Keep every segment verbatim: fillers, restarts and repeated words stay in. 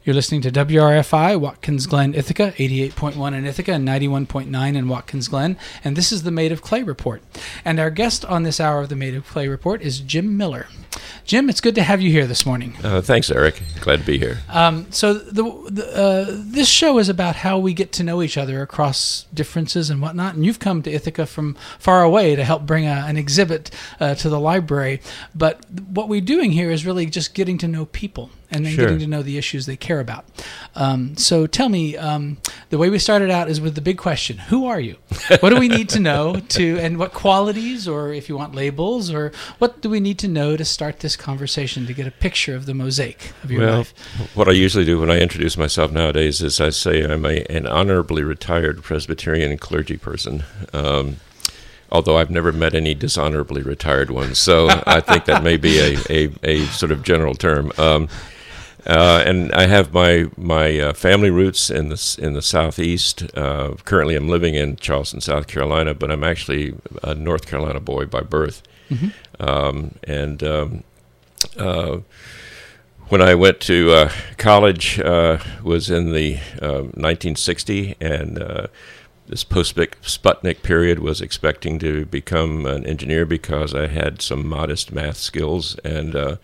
You're listening to W R F I, Watkins Glen, Ithaca, eighty-eight point one in Ithaca and ninety-one point nine in Watkins Glen. And this is the Made of Clay Report. And our guest on this hour of the Made of Clay Report is Jim Miller. Jim, it's good to have you here this morning. Uh, thanks, Eric. Glad to be here. Um, so the, the, uh, this show is about how we get to know each other across differences and whatnot. And you've come to Ithaca from far away to help bring a, an exhibit uh, to the library. But what we're doing here is really just getting to know people and then Sure. getting to know the issues they care about. Um, so tell me, um, the way we started out is with the big question: who are you? What do we need to know to, and what qualities, or if you want labels, or what do we need to know to start this conversation to get a picture of the mosaic of your well, life? What I usually do when I introduce myself nowadays is I say I'm a, an honorably retired Presbyterian clergy person. Um, although I've never met any dishonorably retired ones, so I think that may be a, a, a sort of general term. Um, Uh, and I have my my uh, family roots in the in the southeast. Uh, currently, I'm living in Charleston, South Carolina, but I'm actually a North Carolina boy by birth. Mm-hmm. Um, and um, uh, when I went to uh, college, uh, was in the uh, nineteen sixty, and uh, this post-Sputnik period was expecting to become an engineer because I had some modest math skills, and uh,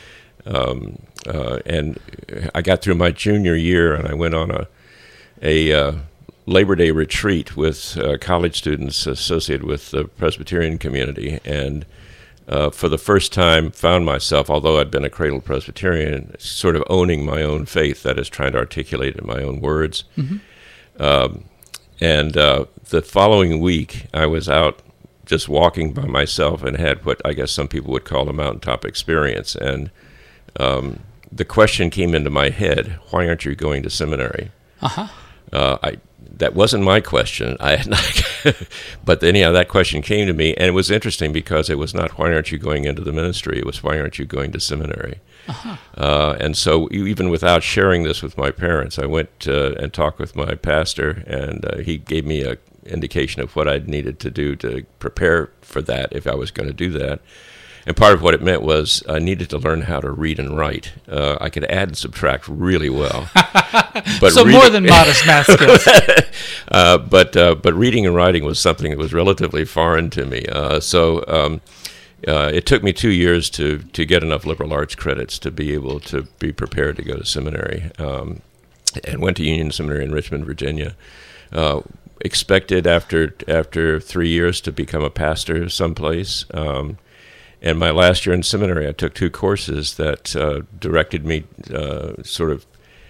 um, Uh, and I got through my junior year, and I went on a a uh, Labor Day retreat with uh, college students associated with the Presbyterian community, and uh, for the first time found myself, although I'd been a cradle Presbyterian, sort of owning my own faith, that is, trying to articulate it in my own words. Mm-hmm. Um, and uh, the following week, I was out just walking by myself and had what I guess some people would call a mountaintop experience, and um, the question came into my head: why aren't you going to seminary? Uh-huh. Uh, I that wasn't my question. I had not, but anyhow, that question came to me, and it was interesting because it was not why aren't you going into the ministry. It was why aren't you going to seminary? Uh-huh. Uh, and so, even without sharing this with my parents, I went uh, and talked with my pastor, and uh, he gave me a indication of what I needed to do to prepare for that if I was going to do that. And part of what it meant was I needed to learn how to read and write. Uh, I could add and subtract really well. But so reading, more than modest math skills. uh, but uh, but reading and writing was something that was relatively foreign to me. Uh, so um, uh, it took me two years to, to get enough liberal arts credits to be able to be prepared to go to seminary. Um, and went to Union Seminary in Richmond, Virginia. Uh, expected after after three years to become a pastor someplace. Um, And my last year in seminary, I took two courses that uh, directed me, uh, sort of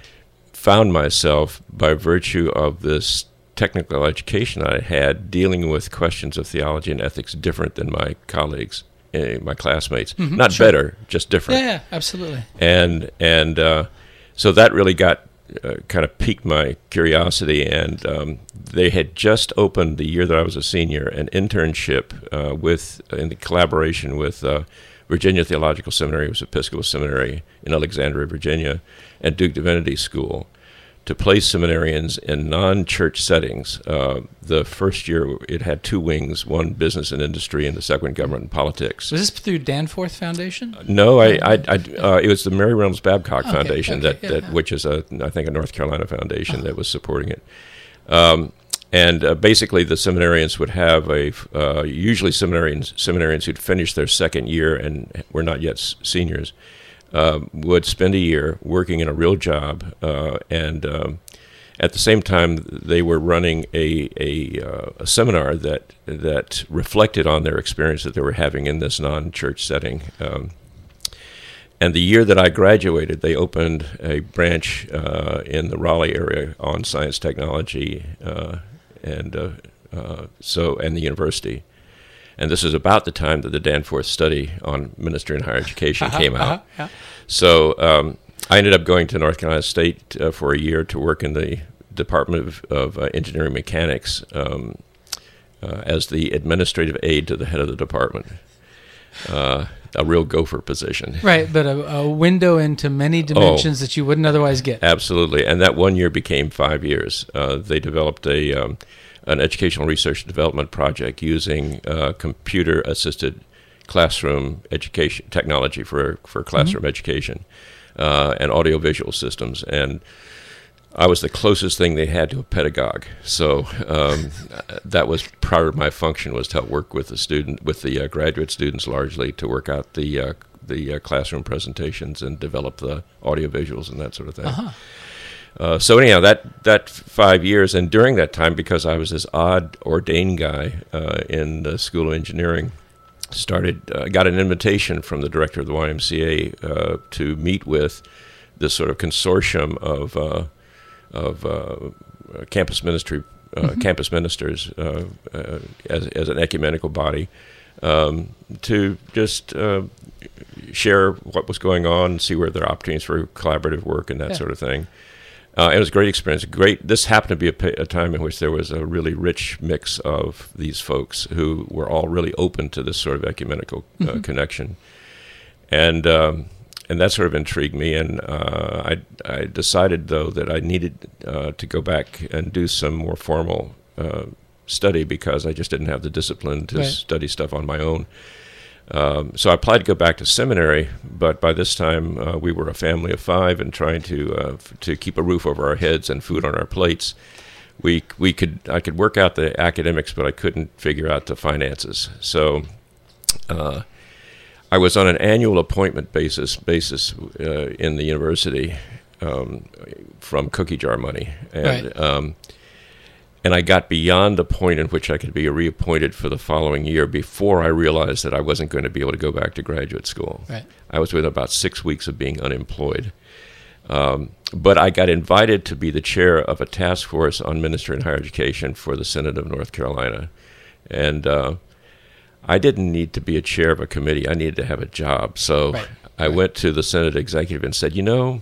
found myself by virtue of this technical education I had dealing with questions of theology and ethics different than my colleagues, uh, my classmates. Mm-hmm, Not sure. better, just different. Yeah, yeah, absolutely. And, and uh, so that really got uh, kind of piqued my curiosity, and um, they had just opened the year that I was a senior an internship uh, with in the collaboration with uh, Virginia Theological Seminary, it was Episcopal Seminary in Alexandria, Virginia, and Duke Divinity School, to place seminarians in non-church settings. Uh, the first year it had two wings: one business and industry, and the second government and politics. Was this through Danforth Foundation? No, I, I, I uh, it was the Mary Reynolds Babcock Okay, Foundation, okay, that, yeah, that yeah. which is a I think a North Carolina foundation oh. that was supporting it. Um, and uh, basically, the seminarians would have a uh, usually seminarians seminarians who'd finished their second year and were not yet s- seniors uh, would spend a year working in a real job, uh, and um, at the same time they were running a a, uh, a seminar that that reflected on their experience that they were having in this non-church setting. Um, And the year that I graduated, they opened a branch uh, in the Raleigh area on science technology, uh, and uh, uh, so and the university. And this is about the time that the Danforth study on ministry and higher education uh-huh, came out. Uh-huh, yeah. So um, I ended up going to North Carolina State uh, for a year to work in the Department of, of uh, Engineering Mechanics um, uh, as the administrative aide to the head of the department. Uh, a real gopher position. Right, but a, a window into many dimensions oh, that you wouldn't otherwise get. Absolutely, and that one year became five years. Uh, they developed a um, an educational research and development project using uh, computer-assisted classroom education technology for for classroom mm-hmm. education. uh, and audiovisual systems. And I was the closest thing they had to a pedagogue. So um, that was part of my function, was to help work with the student, with the uh, graduate students largely, to work out the uh, the uh, classroom presentations and develop the audiovisuals and that sort of thing. Uh-huh. Uh, so anyhow, that that five years, and during that time, because I was this odd ordained guy uh, in the School of Engineering, started uh, got an invitation from the director of the Y M C A uh, to meet with this sort of consortium of uh, of uh, campus ministry uh, mm-hmm. campus ministers uh, uh, as as an ecumenical body um, to just uh, share what was going on, see where there are opportunities for collaborative work and that yeah. sort of thing. Uh, it was a great experience. Great. This happened to be a, a time in which there was a really rich mix of these folks who were all really open to this sort of ecumenical uh, mm-hmm. connection, and um, and that sort of intrigued me. And uh, I I decided though that I needed uh, to go back and do some more formal uh, study, because I just didn't have the discipline to right. study stuff on my own. Um, so I applied to go back to seminary, but by this time uh, we were a family of five and trying to uh, f- to keep a roof over our heads and food on our plates. We we could I could work out the academics, but I couldn't figure out the finances. So uh, I was on an annual appointment basis basis uh, in the university um, from cookie jar money, and. Right. Um, And I got beyond the point in which I could be reappointed for the following year before I realized that I wasn't going to be able to go back to graduate school. Right. I was within about six weeks of being unemployed. Um, but I got invited to be the chair of a task force on ministry and higher education for the Synod of North Carolina. And uh, I didn't need to be a chair of a committee. I needed to have a job. So right. I right. went to the Synod executive and said, you know,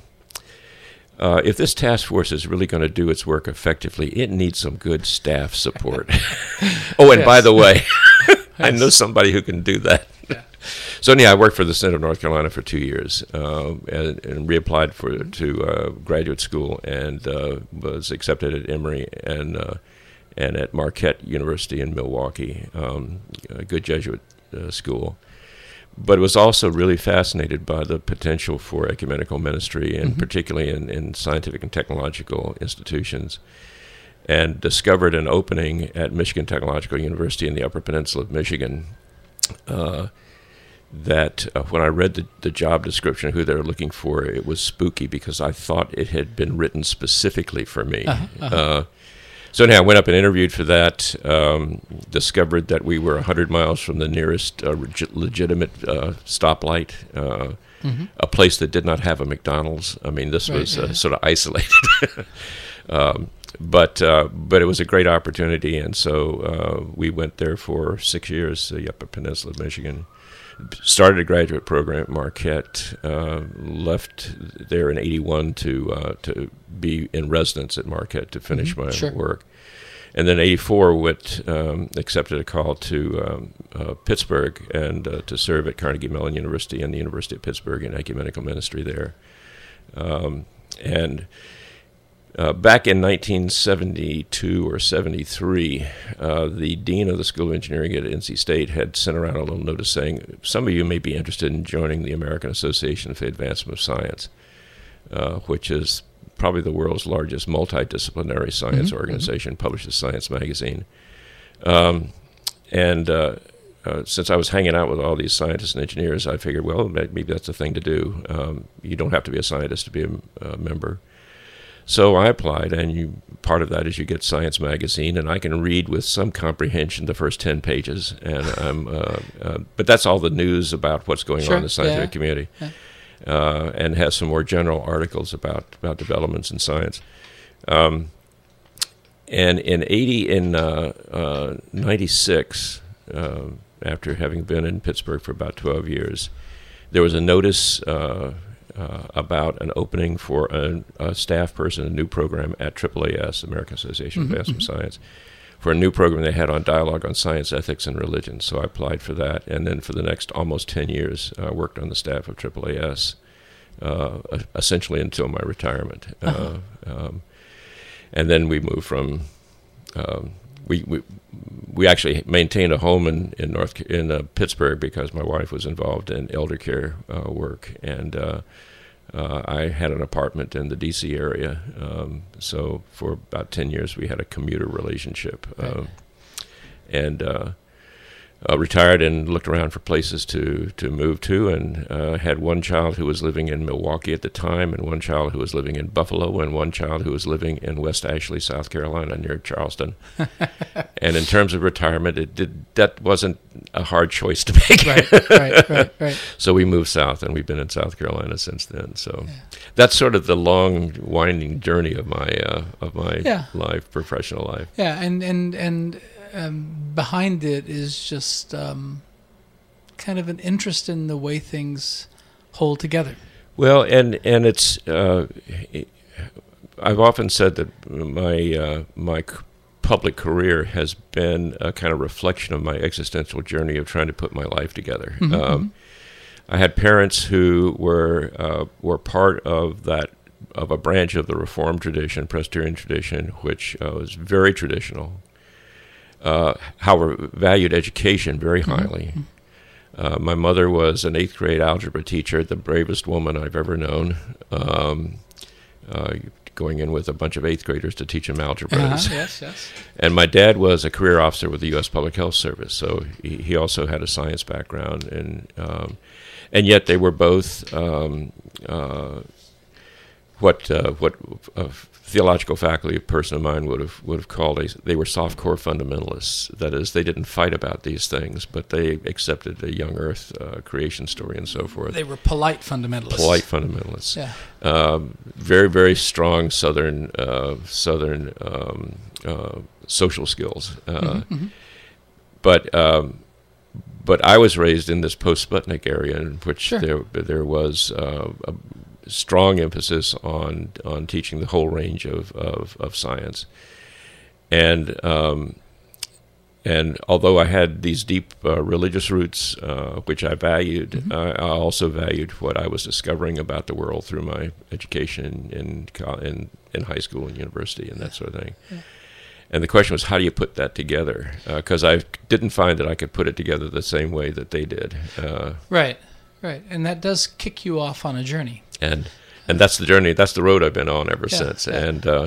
Uh, if this task force is really going to do its work effectively, it needs some good staff support. oh, and yes. by the way, I know somebody who can do that. Yeah. So anyhow, I worked for the Synod of North Carolina for two years uh, and, and reapplied for to uh, graduate school, and uh, was accepted at Emory and uh, and at Marquette University in Milwaukee, um, a good Jesuit uh, school. But was also really fascinated by the potential for ecumenical ministry, and mm-hmm. particularly in, in scientific and technological institutions, and discovered an opening at Michigan Technological University in the Upper Peninsula of Michigan uh, that uh, when I read the, the job description of who they were looking for, it was spooky, because I thought it had been written specifically for me. Uh-huh, uh-huh. Uh, So anyhow, I went up and interviewed for that, um, discovered that we were one hundred miles from the nearest uh, reg- legitimate uh, stoplight, uh, mm-hmm. a place that did not have a McDonald's. I mean, this right, was yeah. uh, sort of isolated. um, but uh, but it was a great opportunity, and so uh, we went there for six years, the Upper Peninsula of Michigan. Started a graduate program at Marquette, uh, left there in eighty-one to uh, to be in residence at Marquette to finish mm-hmm. my sure. work. And then eighty-four went, um, accepted a call to um, uh, Pittsburgh and uh, to serve at Carnegie Mellon University and the University of Pittsburgh in ecumenical ministry there. Um, and Uh, back in nineteen seventy-two or seventy-three, uh, the dean of the School of Engineering at N C State had sent around a little notice saying, some of you may be interested in joining the American Association for the Advancement of Science, uh, which is probably the world's largest multidisciplinary science mm-hmm, organization, mm-hmm. publishes Science magazine. Um, and uh, uh, since I was hanging out with all these scientists and engineers, I figured, well, maybe that's the thing to do. Um, you don't have to be a scientist to be a, a member. So I applied, and you, part of that is you get Science magazine, and I can read with some comprehension the first ten pages, and I'm, uh, uh, but that's all the news about what's going sure, on in the scientific yeah, community, yeah. Uh, and has some more general articles about, about developments in science. Um, and in eighty, in uh, uh, ninety-six, uh, after having been in Pittsburgh for about twelve years, there was a notice Uh, Uh, about an opening for a, a staff person, a new program at triple A S, American Association mm-hmm, of Advancement mm-hmm. Science, for a new program they had on dialogue on science, ethics, and religion. So I applied for that, and then for the next almost ten years, I uh, worked on the staff of triple A S, uh, essentially until my retirement. Uh-huh. Uh, um, and then we moved from... Um, We, we we actually maintained a home in in North in uh, Pittsburgh, because my wife was involved in elder care uh, work, and uh, uh, I had an apartment in the D C area. Um, so for about ten years, we had a commuter relationship. Right. Uh, and uh, uh, retired and looked around for places to, to move to, and uh, had one child who was living in Milwaukee at the time, and one child who was living in Buffalo, and one child who was living in West Ashley, South Carolina, near Charleston. And in terms of retirement, it did that wasn't a hard choice to make. Right, right, right, right. So we moved south, and we've been in South Carolina since then. So Yeah. that's sort of the long, winding journey of my uh, of my Yeah. life, professional life. Yeah, and and and um, behind it is just um, kind of an interest in the way things hold together. Well, and and it's uh, I've often said that my uh, my c- public career has been a kind of reflection of my existential journey of trying to put my life together. Mm-hmm, um, mm-hmm. I had parents who were uh, were part of that of a branch of the Reformed tradition, Presbyterian tradition, which uh, was very traditional. Uh, however, valued education very highly. Mm-hmm. Uh, my mother was an eighth grade algebra teacher, the bravest woman I've ever known. Um, uh, going in with a bunch of eighth graders to teach them algebra. Uh-huh, yes, yes. And my dad was a career officer with the U S Public Health Service, so he, he also had a science background, and um, and yet they were both um, uh, what uh, what a theological faculty a person of mine would have would have called a, they were soft core fundamentalists. That is, they didn't fight about these things, but they accepted a young Earth uh, creation story and so forth. They were polite fundamentalists. Polite fundamentalists. Yeah. Um, very very strong Southern uh, Southern um, uh, social skills. Uh, Mm-hmm, mm-hmm. But um, but I was raised in this post-Sputnik area, in which Sure. there there was uh, a strong emphasis on on teaching the whole range of of, of science, and um, and although I had these deep uh, religious roots, uh, which I valued, Mm-hmm. I, I also valued what I was discovering about the world through my education in co- in in high school and university and that sort of thing. Yeah. And the question was, how do you put that together? Because uh, I didn't find that I could put it together the same way that they did. Uh, Right, right. And that does kick you off on a journey. and and that's the journey. That's the road I've been on ever Yeah, since. yeah. And uh,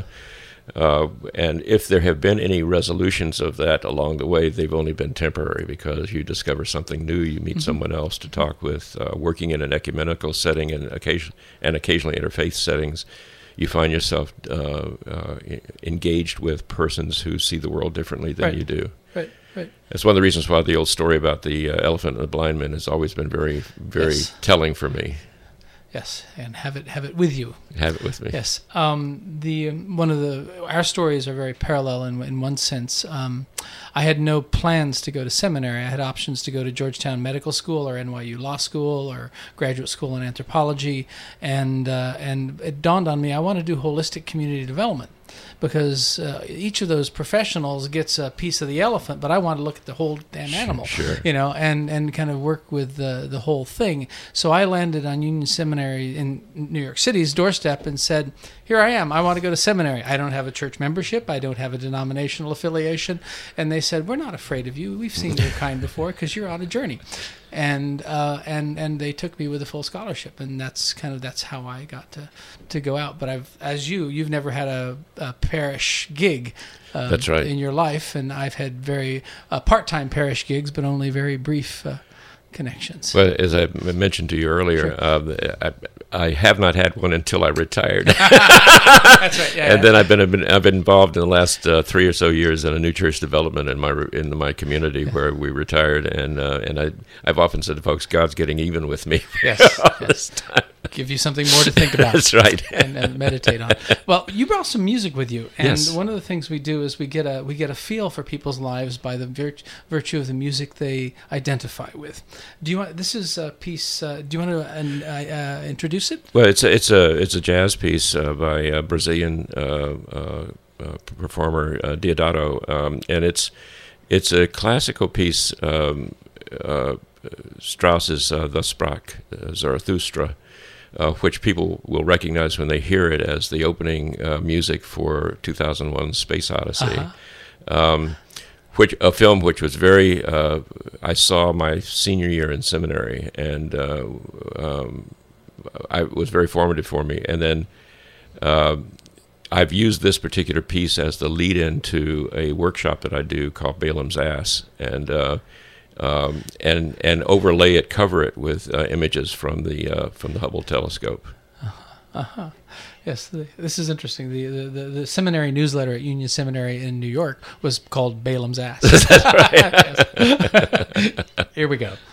uh, and if there have been any resolutions of that along the way, they've only been temporary, because you discover something new, you meet Mm-hmm. someone else to talk with. Uh, working in an ecumenical setting and occasion and occasionally interfaith settings, you find yourself uh, uh, engaged with persons who see the world differently than Right. you do. Right, right. That's one of the reasons why the old story about the uh, elephant and the blind man has always been very, very Yes. telling for me. Yes, and have it have it with you. Have it with me. Yes. Um, the um, one of the our stories are very parallel in in one sense. Um, I had no plans to go to seminary. I had options to go to Georgetown Medical School or N Y U Law School or graduate school in anthropology, and uh, and it dawned on me I want to do holistic community development, because uh, each of those professionals gets a piece of the elephant, but I want to look at the whole damn animal, Sure. you know, and, and kind of work with the the whole thing. So I landed on Union Seminary in New York City's doorstep and said, here I am, I want to go to seminary. I don't have a church membership, I don't have a denominational affiliation. And they said, we're not afraid of you, we've seen your kind before, because you're on a journey. And uh, and and they took me with a full scholarship, and that's kind of that's how I got to, to go out. But I've, as you, you've never had a, a parish gig, uh, That's right. in your life, and I've had very uh, part-time parish gigs, but only very brief uh, connections. Well, as I m- mentioned to you earlier, Sure. uh, I, I have not had one until I retired. That's right. Yeah, And yeah. then I've been, I've been I've been involved in the last uh, three or so years in a new church development in my re- in my community where we retired, and uh, and I I've often said to folks, God's getting even with me. Yes, all yes. this time. Give you something more to think about. That's right. and, and meditate on. Well, you brought some music with you, and Yes. one of the things we do is we get a we get a feel for people's lives by the virt- virtue of the music they identify with. Do you want? This is a piece. Uh, do you want to uh, uh, introduce it? Well, it's a it's a it's a jazz piece uh, by a Brazilian uh, uh, uh, performer uh, Diodato, um, and it's it's a classical piece. Um, uh, Strauss's uh, The Sprach, uh, Zarathustra, uh, which people will recognize when they hear it as the opening uh, music for two thousand one Space Odyssey. Uh-huh. Um, which a film which was very uh, I saw my senior year in seminary, and uh, um, I was very formative for me. And then uh, I've used this particular piece as the lead-in to a workshop that I do called Balaam's Ass, and uh, um, and and overlay it, cover it with uh, images from the uh, from the Hubble telescope. Uh-huh. Uh-huh. Yes, the, this is interesting. The, the the the seminary newsletter at Union Seminary in New York was called Balaam's Ass. That's right. Here we go.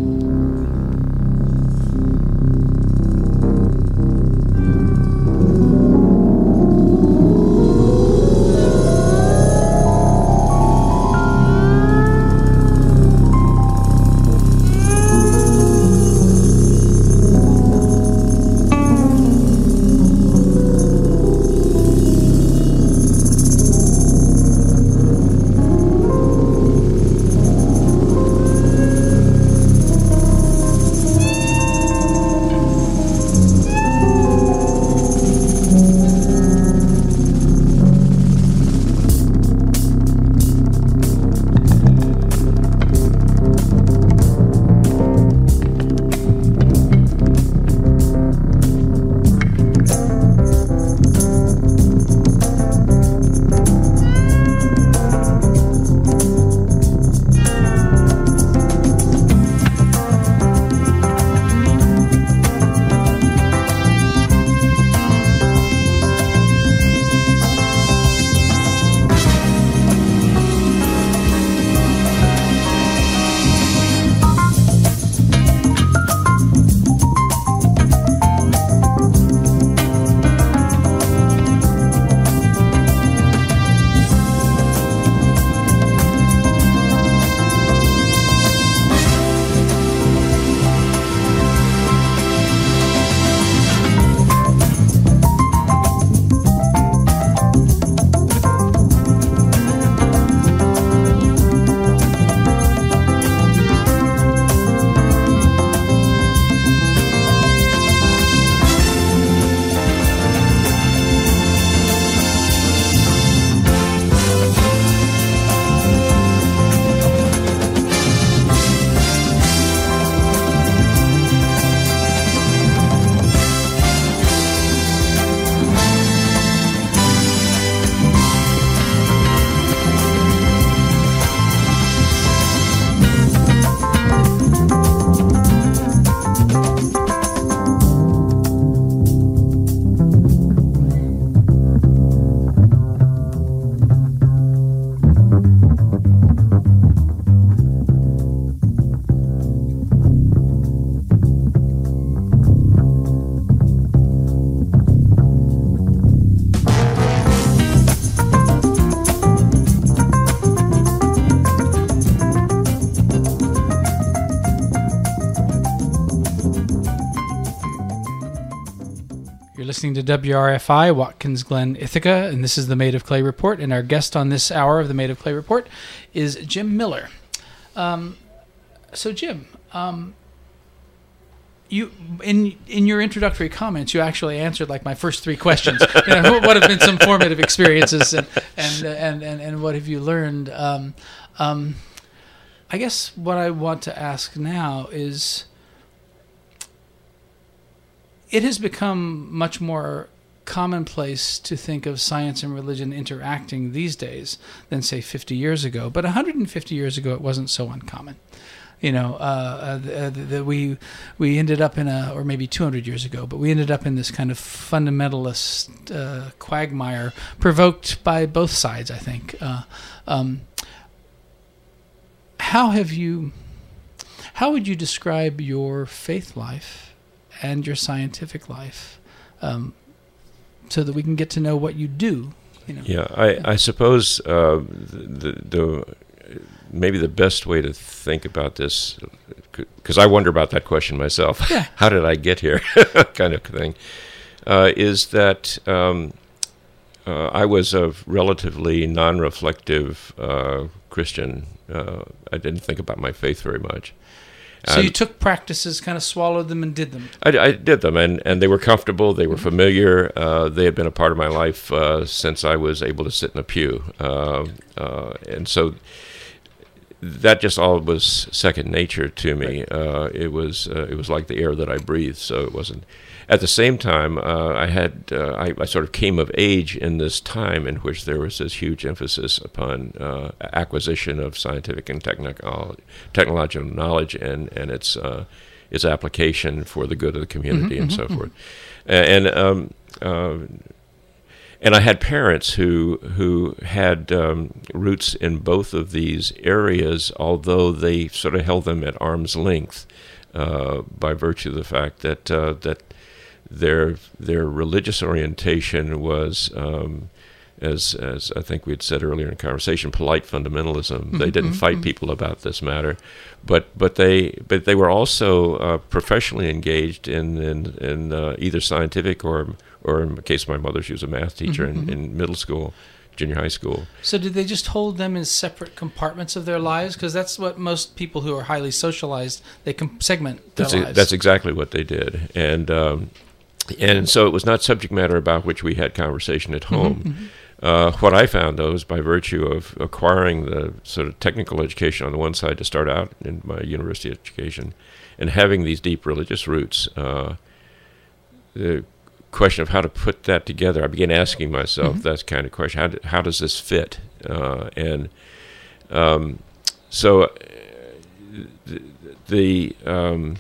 Listening to W R F I, Watkins Glen, Ithaca, and this is the Made of Clay Report, and our guest on this hour of the Made of Clay Report is Jim Miller. Um, so, Jim, um, you in in your introductory comments, you actually answered like my first three questions. You know, what have been some formative experiences, and and and and, and what have you learned? Um, um, I guess what I want to ask now is, it has become much more commonplace to think of science and religion interacting these days than, say, fifty years ago. But one hundred fifty years ago, it wasn't so uncommon. You know, uh, uh, that we we ended up in a, or maybe two hundred years ago, but we ended up in this kind of fundamentalist uh, quagmire provoked by both sides, I think. Uh, um, how have you, how would you describe your faith life and your scientific life, um, so that we can get to know what you do? You know? Yeah, I, I suppose uh, the, the maybe the best way to think about this, because I wonder about that question myself, yeah. How did I get here kind of thing, uh, is that um, uh, I was a relatively non-reflective uh, Christian. Uh, I didn't think about my faith very much. So you took practices, kind of swallowed them and did them. I, I did them, and, and they were comfortable. They were familiar. Uh, they had been a part of my life uh, since I was able to sit in a pew. Uh, uh, and so that just all was second nature to me. Uh, it was uh, it was like the air that I breathed. So it wasn't. At the same time, uh, I had uh, I, I sort of came of age in this time in which there was this huge emphasis upon uh, acquisition of scientific and technical technological knowledge and and its uh, its application for the good of the community mm-hmm, and mm-hmm, so forth. And um, uh, and I had parents who who had um, roots in both of these areas, although they sort of held them at arm's length uh, by virtue of the fact that uh, that their their religious orientation was, um, as as I think we had said earlier in conversation, polite fundamentalism. Mm-hmm, they didn't mm-hmm, fight mm-hmm. people about this matter, but but they but they were also uh, professionally engaged in in, in uh, either scientific or or in the case of my mother, she was a math teacher mm-hmm, in, in middle school, junior high school. So did they just hold them in separate compartments of their lives? Because that's what most people who are highly socialized, they can segment their that's lives. A, that's exactly what they did. And um, and so it was not subject matter about which we had conversation at home. Mm-hmm, mm-hmm. Uh, what I found, though, is by virtue of acquiring the sort of technical education on the one side to start out in my university education and having these deep religious roots, uh, the question of how to put that together, I began asking myself mm-hmm. that kind of question: how do, how does this fit? Uh, and um, so the the, um,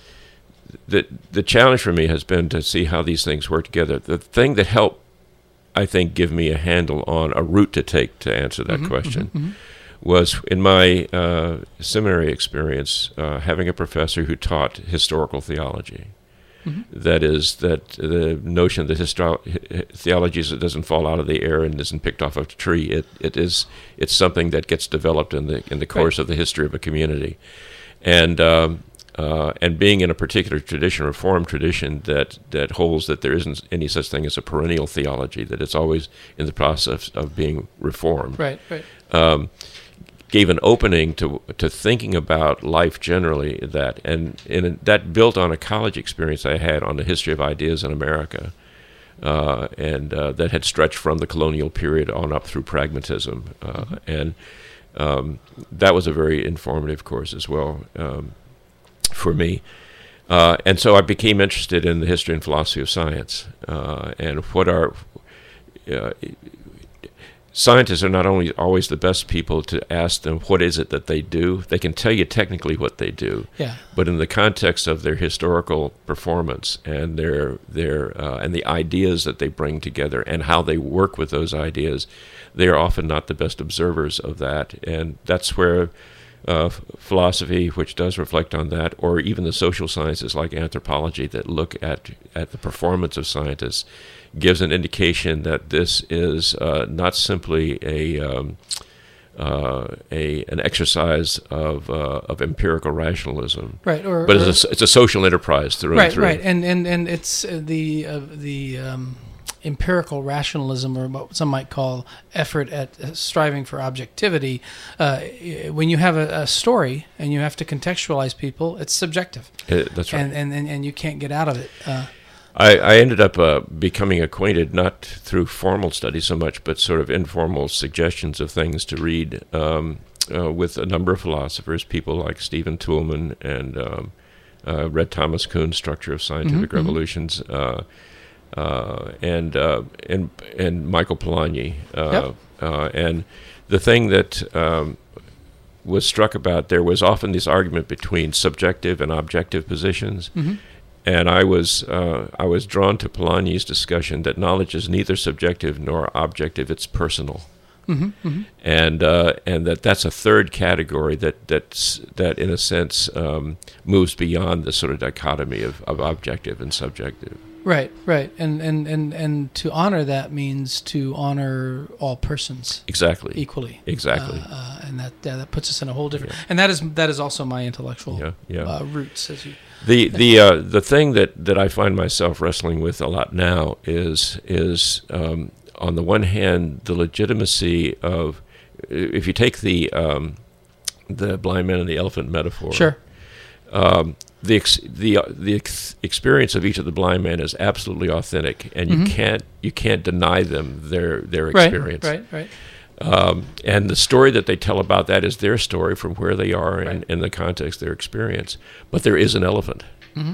the the challenge for me has been to see how these things work together. The thing that helped, I think, give me a handle on a route to take to answer that mm-hmm, question mm-hmm, mm-hmm. was in my uh, seminary experience uh, having a professor who taught historical theology. Mm-hmm. That is, that the notion that histo- theology is, it doesn't fall out of the air and isn't picked off of a tree. It it is it's something that gets developed in the in the course right. of the history of a community, and um, uh, and being in a particular tradition, Reformed tradition, that that holds that there isn't any such thing as a perennial theology. That it's always in the process of being reformed. Right. Right. Um, gave an opening to to thinking about life generally, that and, and that built on a college experience I had on the history of ideas in America, uh, and uh, that had stretched from the colonial period on up through pragmatism, uh, mm-hmm. and um, that was a very informative course as well um, for me. Uh, and so I became interested in the history and philosophy of science, uh, and what are uh, scientists are not only always the best people to ask them what is it that they do. They can tell you technically what they do, yeah. but in the context of their historical performance and their their uh, and the ideas that they bring together and how they work with those ideas, they are often not the best observers of that. And that's where uh, philosophy, which does reflect on that, or even the social sciences like anthropology that look at at the performance of scientists, gives an indication that this is uh, not simply a, um, uh, a an exercise of uh, of empirical rationalism, right? Or, but or, it's, a, it's a social enterprise through right, and through. Right, right, and and and it's uh, the uh, the um, empirical rationalism, or what some might call effort at uh, striving for objectivity. Uh, when you have a, a story and you have to contextualize people, it's subjective. Uh, that's right, and, and and and you can't get out of it. Uh, I, I ended up uh, becoming acquainted, not through formal study so much, but sort of informal suggestions of things to read um, uh, with a number of philosophers, people like Stephen Toulmin and um, uh, read Thomas Kuhn's Structure of Scientific mm-hmm, Revolutions, uh, uh, and uh, and and Michael Polanyi. Uh, yep. uh, and the thing that um, was struck about there was often this argument between subjective and objective positions. Mm-hmm. And I was uh, I was drawn to Polanyi's discussion that knowledge is neither subjective nor objective; it's personal, mm-hmm, mm-hmm. and uh, and that that's a third category that that's that in a sense um, moves beyond the sort of dichotomy of, of objective and subjective. Right, right, and, and and and to honor that means to honor all persons exactly equally, exactly, uh, uh, and that uh, that puts us in a whole different. Yeah. And that is that is also my intellectual yeah, yeah. Uh, roots, as you. The the uh, the thing that, that I find myself wrestling with a lot now is is um, on the one hand the legitimacy of, if you take the um, the blind man and the elephant metaphor, sure, um, the ex- the the ex- experience of each of the blind men is absolutely authentic, and you mm-hmm. can't you can't deny them their their experience. Right, right, right. Um, and the story that they tell about that is their story from where they are Right. and in the context of their experience. But there is an elephant. Mm-hmm.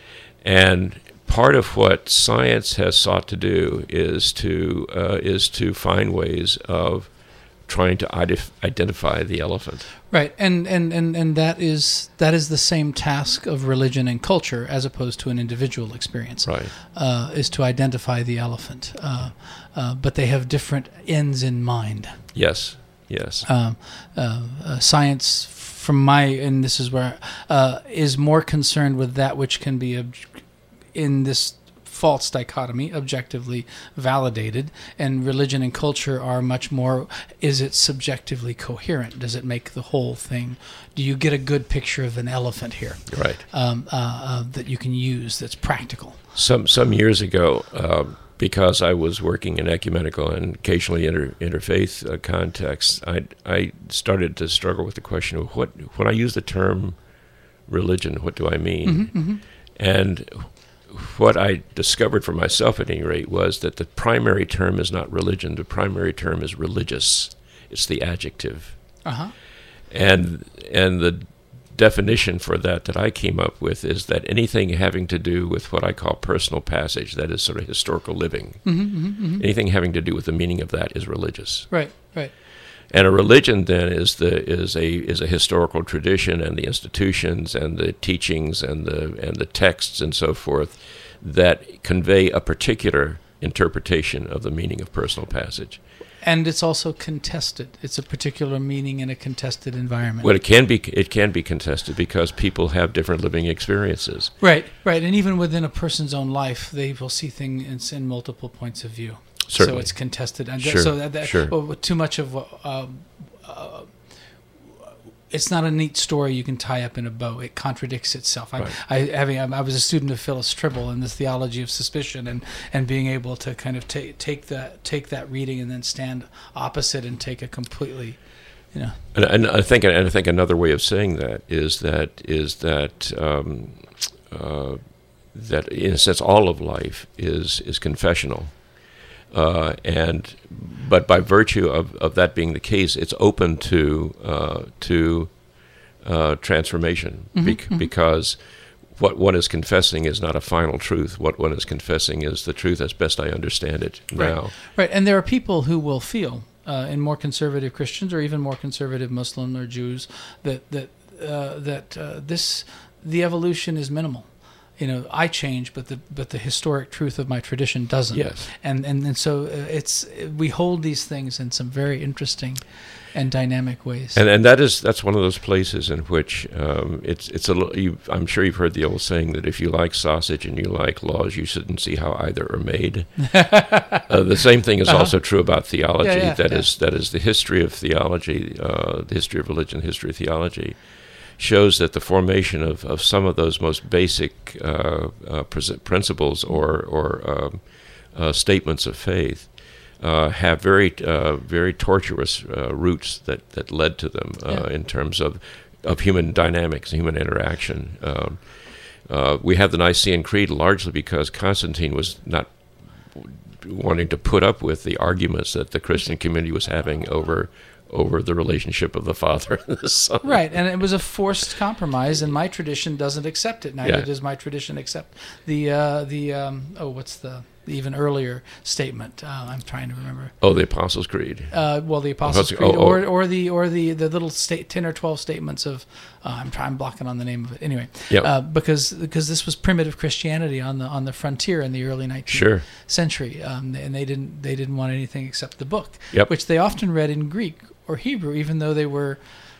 And part of what science has sought to do is to uh, is to find ways of trying to idif- identify the elephant. Right, and, and, and, and that is that is the same task of religion and culture as opposed to an individual experience. Right. Uh, is to identify the elephant, uh, uh, but they have different ends in mind. Yes. Yes. Um, uh, uh, science, from my and this is where uh, is more concerned with that which can be ob- in this false dichotomy objectively validated, and religion and culture are much more, is it subjectively coherent? Does it make the whole thing? Do you get a good picture of an elephant here? Right. Um, uh, uh, that you can use that's practical. Some some years ago, um, because I was working in ecumenical and occasionally inter, interfaith uh, contexts, I I started to struggle with the question of what when I use the term religion, what do I mean? Mm-hmm, mm-hmm. And what I discovered for myself, at any rate, was that the primary term is not religion. The primary term is religious. It's the adjective. Uh-huh. And and the definition for that that I came up with is that anything having to do with what I call personal passage, that is sort of historical living, Mm-hmm, mm-hmm, mm-hmm. anything having to do with the meaning of that is religious. Right, right. And a religion then is the is a is a historical tradition and the institutions and the teachings and the and the texts and so forth that convey a particular interpretation of the meaning of personal passage. And it's also contested. It's a particular meaning in a contested environment. Well, it can be it can be contested because people have different living experiences. Right, right. And even within a person's own life, they will see things in multiple points of view. Certainly. So it's contested. And Sure, so that, that sure. well, too much of uh, uh, it's not a neat story you can tie up in a bow. It contradicts itself. I, Right. I having I was a student of Phyllis Tribble in this theology of suspicion, and, and being able to kind of take take that take that reading and then stand opposite and take a completely, you know. And, and I think and I think another way of saying that is that is that um, uh, that in a sense all of life is is confessional. Uh, and but by virtue of, of that being the case, it's open to uh, to uh, transformation Mm-hmm, bec- mm-hmm. because what one is confessing is not a final truth. What one is confessing is the truth as best I understand it now. Right, right. And there are people who will feel, uh, in more conservative Christians or even more conservative Muslim or Jews, that that uh, that uh, this the evolution is minimal. You know, I change, but the but the historic truth of my tradition doesn't. Yes. And and and so uh, it's we hold these things in some very interesting and dynamic ways. And and that is that's one of those places in which um, it's it's a l- you, I'm sure you've heard the old saying that if you like sausage and you like laws, you shouldn't see how either are made. uh, the same thing is Uh-huh. also true about theology. Yeah, yeah, That yeah. is that is the history of theology, uh, the history of religion, the history of theology, shows that the formation of, of some of those most basic uh, uh, pres- principles or or um, uh, statements of faith uh, have very uh, very tortuous uh, roots that, that led to them uh, Yeah. in terms of of human dynamics, human interaction. Um, uh, we have the Nicene Creed largely because Constantine was not wanting to put up with the arguments that the Christian community was having over over the relationship of the Father and the Son. Right, and it was a forced compromise, and my tradition doesn't accept it. Neither Yeah. does my tradition accept the uh, the um, oh, what's the, the even earlier statement? Uh, I'm trying to remember. Oh, the Apostles' Creed. Uh, well, the Apostles' Apostles- Creed, oh, oh. or or the or the, the little state, ten or twelve statements of. Uh, I'm trying I'm blocking on the name of it anyway. Yep. Uh, because because this was primitive Christianity on the on the frontier in the early nineteenth Sure. century, um, and they didn't they didn't want anything except the book, Yep. which they often read in Greek or Hebrew, even though they were,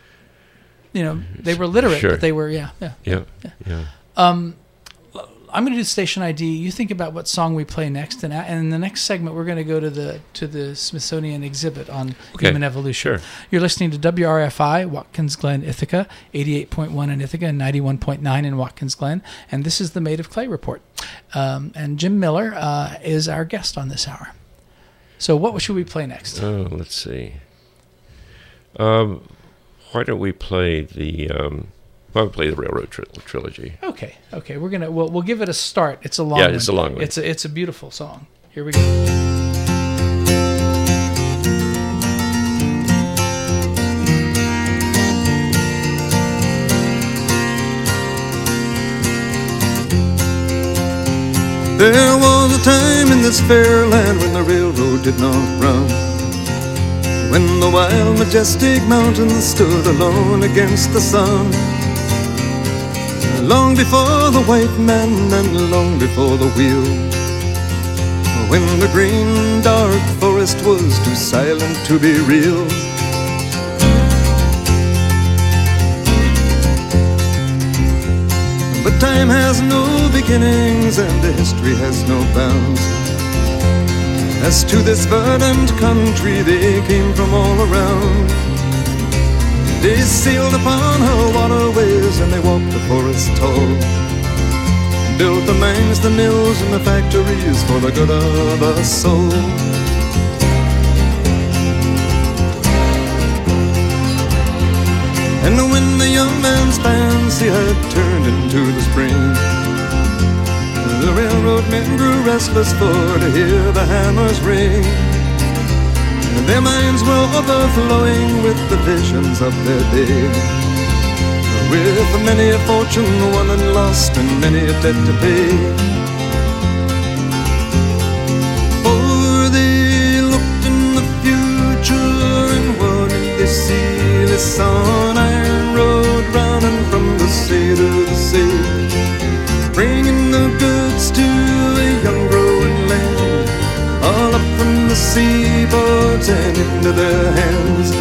you know, they were literate, Sure. but they were yeah yeah. Yeah, yeah. Um, I'm going to do station I D. You think about what song we play next, and and in the next segment we're going to go to the to the Smithsonian exhibit on Okay. human evolution. Sure. You're listening to W R F I Watkins Glen, Ithaca, eighty-eight point one in Ithaca and ninety-one point nine in Watkins Glen, and this is the Made of Clay Report. Um, and Jim Miller uh, is our guest on this hour. So what should we play next? Oh, let's see. Um, why don't we play the? Um, why don't we play the Railroad tri- Trilogy? Okay, okay, we're gonna we'll, we'll give it a start. It's a long Yeah, one. it's a long one. It's a it's a beautiful song. Here we go. There was a time in this fair land when the railroad did not run, when the wild majestic mountains stood alone against the sun. Long before the white man and long before the wheel, when the green dark forest was too silent to be real. But time has no beginnings and the history has no bounds. As to this verdant country they came from all around. They sailed upon her waterways and they walked the forest tall, built the mines, the mills, and the factories for the good of us all. And when the young man's fancy had turned into the spring, the railroad men grew restless for to hear the hammers ring. Their minds were overflowing with the visions of their day, with many a fortune won and lost and many a debt to pay. For they looked in the future, and what did they see? They saw an iron road running from the sea to the sea, bringing the goods to a young growing land, all up from the seaboards and into their hands.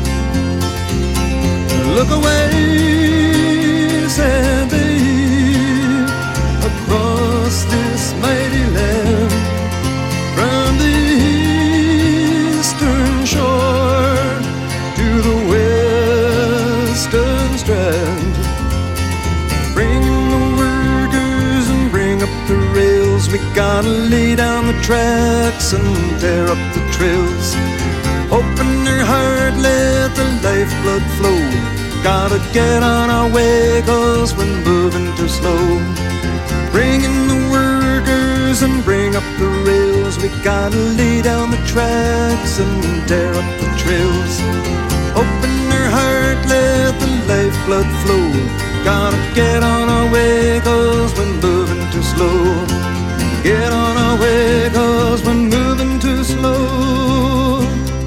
Look away, said they, across this mighty land, from the eastern shore to the western strand. Bring the workers and bring up the rails. We gotta lay down the tracks and tear up the trails. Open your heart, let the lifeblood flow. Gotta get on our way, cause we're moving too slow. Bring in the workers and bring up the rails. We gotta lay down the tracks and tear up the trails. Open your heart, let the lifeblood flow. Gotta get on our way, cause we're moving too slow. Get on our way, cause we're moving too slow.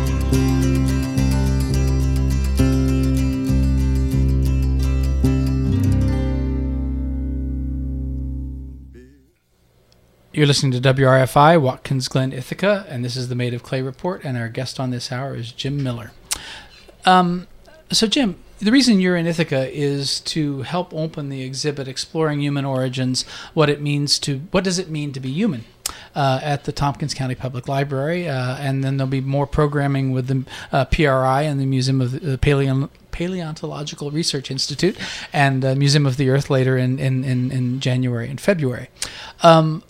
You're listening to W R F I, Watkins Glen, Ithaca, and this is the Made of Clay Report, and our guest on this hour is Jim Miller. Um, so, Jim, the reason you're in Ithaca is to help open the exhibit Exploring Human Origins, what it means to, what does it mean to be human, uh, at the Tompkins County Public Library, uh, and then there'll be more programming with the uh, P R I and the Museum of the Paleo- Paleontological Research Institute and the Museum of the Earth later in, in, in, in January and February. Um,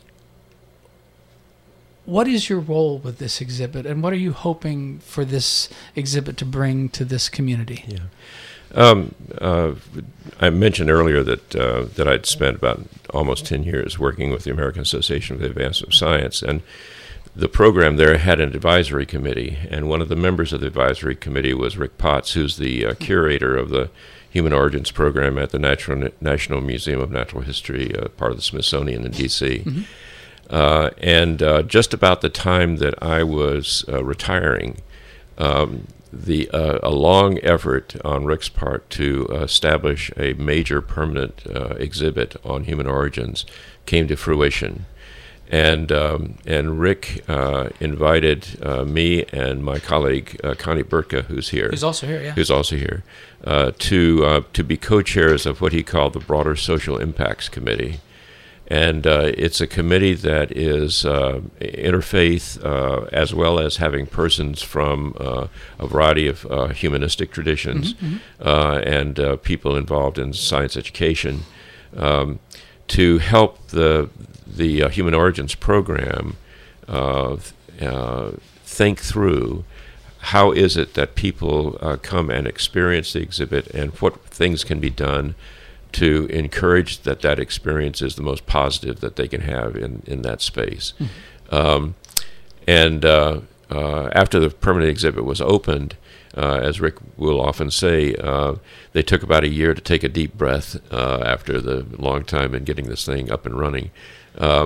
What is your role with this exhibit, and what are you hoping for this exhibit to bring to this community? Yeah. Um, uh, I mentioned earlier that uh, that I'd spent about almost ten years working with the American Association for the Advancement of Science, and the program there had an advisory committee, and one of the members of the advisory committee was Rick Potts, who's the uh, curator of the Human Origins program at the Natural, National Museum of Natural History, uh, part of the Smithsonian in D C Mm-hmm. Uh, and uh, just about the time that I was uh, retiring, um, the uh, a long effort on Rick's part to uh, establish a major permanent uh, exhibit on human origins came to fruition. And um, and Rick uh, invited uh, me and my colleague uh, Connie Burtka, who's here, who's also here, yeah, who's also here, uh, to uh, to be co-chairs of what he called the Broader Social Impacts Committee. And uh, it's a committee that is uh, interfaith, uh, as well as having persons from uh, a variety of uh, humanistic traditions, mm-hmm, mm-hmm. Uh, and uh, people involved in science education, um, to help the the uh, Human Origins program uh, uh, think through how is it that people uh, come and experience the exhibit, and what things can be done to encourage that that experience is the most positive that they can have in, in that space. Mm-hmm. Um, and uh, uh, after the permanent exhibit was opened, uh, as Rick will often say, uh, they took about a year to take a deep breath uh, after the long time in getting this thing up and running. Um,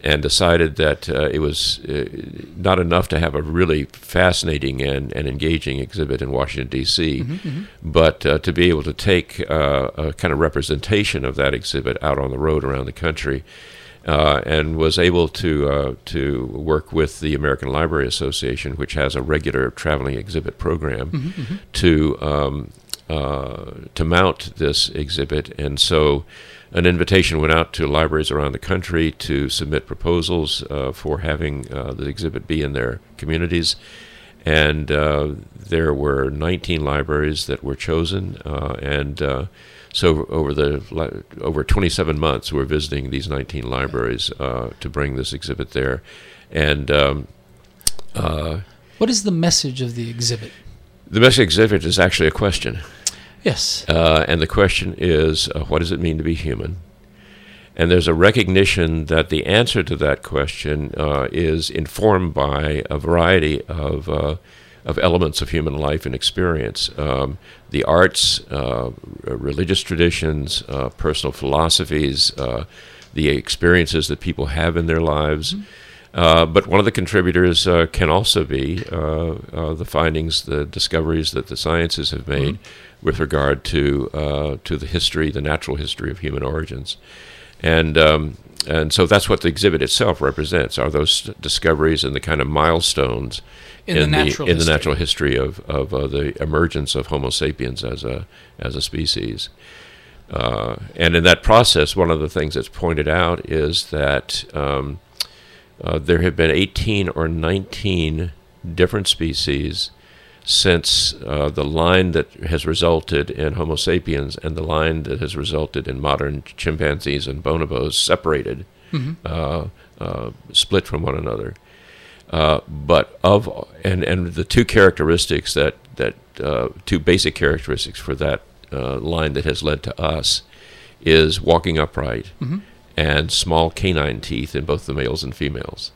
and decided that uh, it was uh, not enough to have a really fascinating and, and engaging exhibit in Washington, D C, mm-hmm, mm-hmm. but uh, to be able to take uh, a kind of representation of that exhibit out on the road around the country, uh, and was able to uh, to work with the American Library Association, which has a regular traveling exhibit program, mm-hmm, mm-hmm. to um, uh, to mount this exhibit. And so an invitation went out to libraries around the country to submit proposals uh, for having uh, the exhibit be in their communities. And uh, there were nineteen libraries that were chosen. Uh, and uh, so over the over twenty-seven months, we're visiting these nineteen libraries uh, to bring this exhibit there. And um, uh, what is the message of the exhibit? The message of the exhibit is actually a question. Yes. Uh, and the question is, uh, what does it mean to be human? And there's a recognition that the answer to that question uh, is informed by a variety of uh, of elements of human life and experience. Um, the arts, uh, religious traditions, uh, personal philosophies, uh, the experiences that people have in their lives. Mm-hmm. Uh, but one of the contributors uh, can also be uh, uh, the findings, the discoveries that the sciences have made mm-hmm. with regard to uh, to the history, the natural history of human origins. And um, and so that's what the exhibit itself represents, are those discoveries and the kind of milestones in, in the natural the, in history. the natural history of, of uh, the emergence of Homo sapiens as a as a species. Uh, and in that process, one of the things that's pointed out is that um, uh, there have been eighteen or nineteen different species since uh, the line that has resulted in Homo sapiens and the line that has resulted in modern chimpanzees and bonobos separated, mm-hmm. uh, uh, split from one another. Uh, but of and and the two characteristics that that uh, two basic characteristics for that uh, line that has led to us is walking upright mm-hmm. and small canine teeth in both the males and females.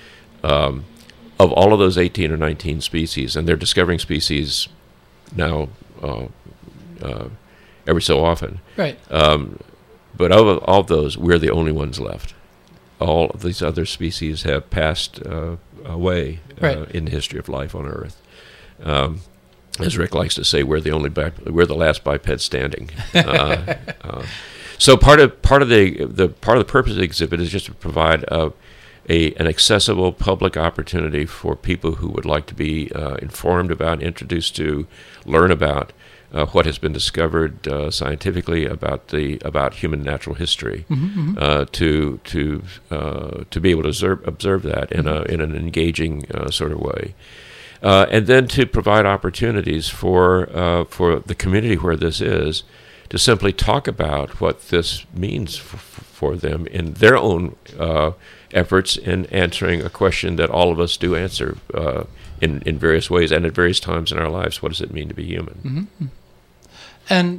Um, Of all of those eighteen or nineteen species, and they're discovering species now uh, uh, every so often. Right. Um, but of all of those, we're the only ones left. All of these other species have passed uh, away uh, right. in the history of life on Earth. Um, as Rick likes to say, we're the only bip- we're the last biped standing. Uh, uh, so part of part of the the part of the purpose of the exhibit is just to provide a A, an accessible public opportunity for people who would like to be uh, informed about, introduced to, learn about uh, what has been discovered uh, scientifically about the about human natural history, mm-hmm. uh, to to uh, to be able to observe, observe that in mm-hmm. a in an engaging uh, sort of way, uh, and then to provide opportunities for uh, for the community where this is to simply talk about what this means f- for them in their own uh, efforts in answering a question that all of us do answer uh, in, in various ways and at various times in our lives. What does it mean to be human? Mm-hmm. And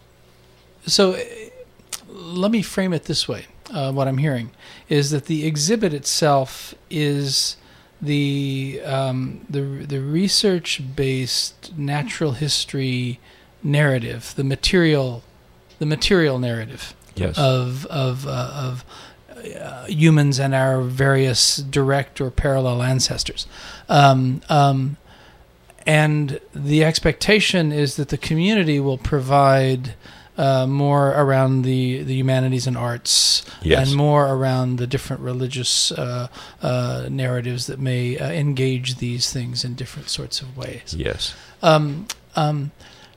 so uh, let me frame it this way. Uh, what I'm hearing is that the exhibit itself is the um, the, the research-based natural history narrative, the material, the material narrative yes. of of uh, of uh, humans and our various direct or parallel ancestors, um, um, and the expectation is that the community will provide uh, more around the, the humanities and arts, yes. and more around the different religious uh, uh, narratives that may uh, engage these things in different sorts of ways. Yes. Um, um,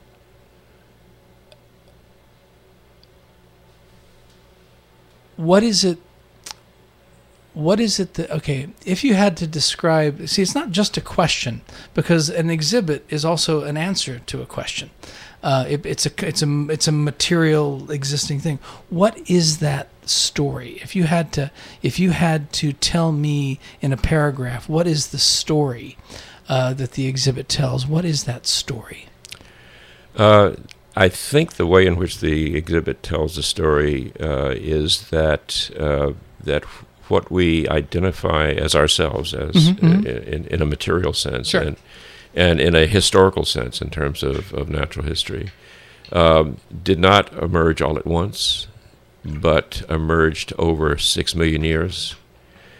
What is it? What is it that, okay, if you had to describe, see, it's not just a question, because an exhibit is also an answer to a question. Uh, it, it's a it's a it's a material existing thing. What is that story? If you had to if you had to tell me in a paragraph, what is the story uh, that the exhibit tells? What is that story? Uh, I think the way in which the exhibit tells the story uh, is that uh, that what we identify as ourselves, as mm-hmm, uh, mm-hmm. In, in a material sense, sure. and and in a historical sense, in terms of, of natural history, um, did not emerge all at once, but emerged over six million years,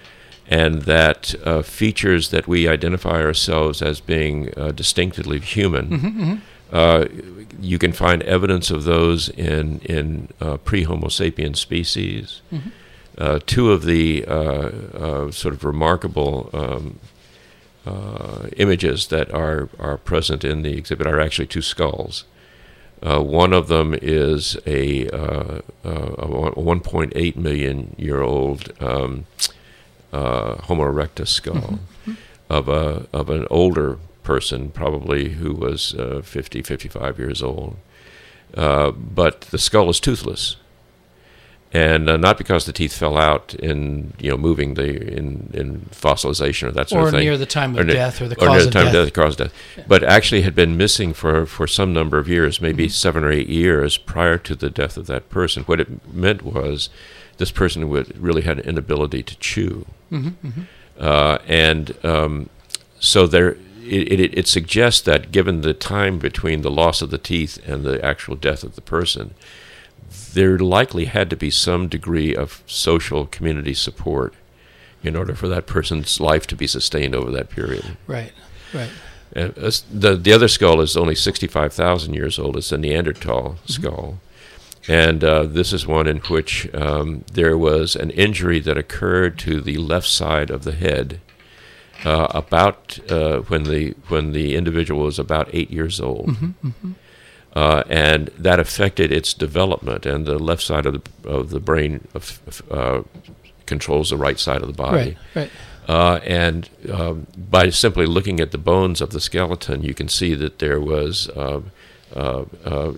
and that uh, features that we identify ourselves as being uh, distinctively human, Mm-hmm, mm-hmm. uh, you can find evidence of those in in uh, pre-Homo sapiens species. Mm-hmm. Uh, two of the uh, uh, sort of remarkable um, uh, images that are, are present in the exhibit are actually two skulls. Uh, one of them is a, uh, uh, a one point eight million year old um, uh, Homo erectus skull Mm-hmm. of a of an older person, probably who was uh, fifty, fifty-five years old. Uh, but the skull is toothless. And uh, not because the teeth fell out in, you know, moving the in, in fossilization or that sort Or of thing, near the time of or ne- death or the or near cause the of time death. of death, cause of death, Yeah. but actually had been missing for, for some number of years, maybe Mm-hmm. seven or eight years prior to the death of that person. What it meant was this person would really had an inability to chew, Mm-hmm, mm-hmm. uh, and um, so there. It, it, it suggests that given the time between the loss of the teeth and the actual death of the person, there likely had to be some degree of social community support in order for that person's life to be sustained over that period. Right, right. And as the the other skull is only sixty-five thousand years old. It's a Neanderthal Mm-hmm. skull. And uh, this is one in which um, there was an injury that occurred to the left side of the head uh, about uh, when the when the individual was about eight years old. Mm-hmm, mm-hmm. Uh, and that affected its development, and the left side of the of the brain of, uh, controls the right side of the body. Right, right. Uh, and um, by simply looking at the bones of the skeleton, you can see that there was uh, uh, uh,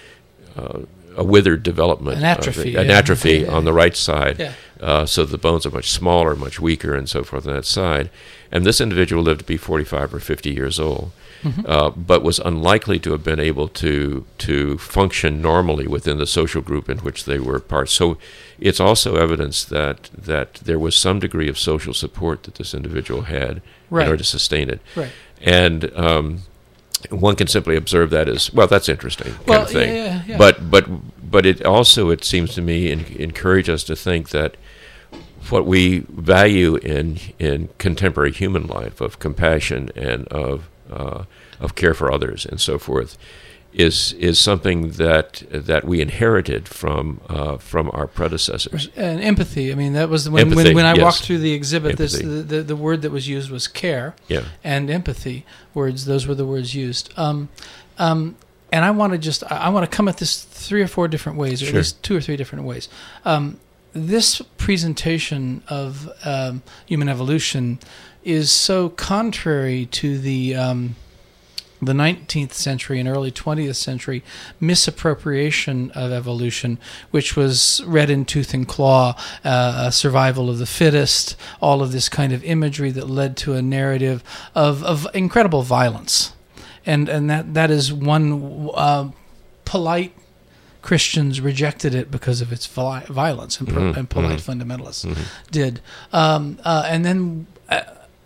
uh, a withered development, An atrophy, of the, an yeah. atrophy Yeah. on the right side. Yeah. Uh, so the bones are much smaller, much weaker, and so forth on that side. And this individual lived to be forty-five or fifty years old. Mm-hmm. Uh, but was unlikely to have been able to to function normally within the social group in which they were part. So it's also evidence that that there was some degree of social support that this individual had Right. in order to sustain it. Right. And um, one can simply observe that as, well, that's interesting kind Well, of thing. yeah, yeah, yeah. But but but it also, it seems to me, en- encourage us to think that what we value in in contemporary human life of compassion and of uh, of care for others and so forth is is something that that we inherited from uh, from our predecessors. And empathy. I mean, that was when Empathy, when, when I yes. walked through the exhibit. This Empathy. the, the the word that was used was care Yeah. and empathy words. Those were the words used. Um, um, and I want to just I want to come at this three or four different ways, or Sure. at least two or three different ways. Um, this presentation of um, human evolution is so contrary to the um, the nineteenth century and early twentieth century misappropriation of evolution, which was red in tooth and claw, uh, a survival of the fittest, all of this kind of imagery that led to a narrative of, of incredible violence. And and that, that is one uh, polite Christians rejected it because of its vi- violence, and, pro- Mhm, and polite mhm. fundamentalists Mhm. did. Um, uh, and then, uh,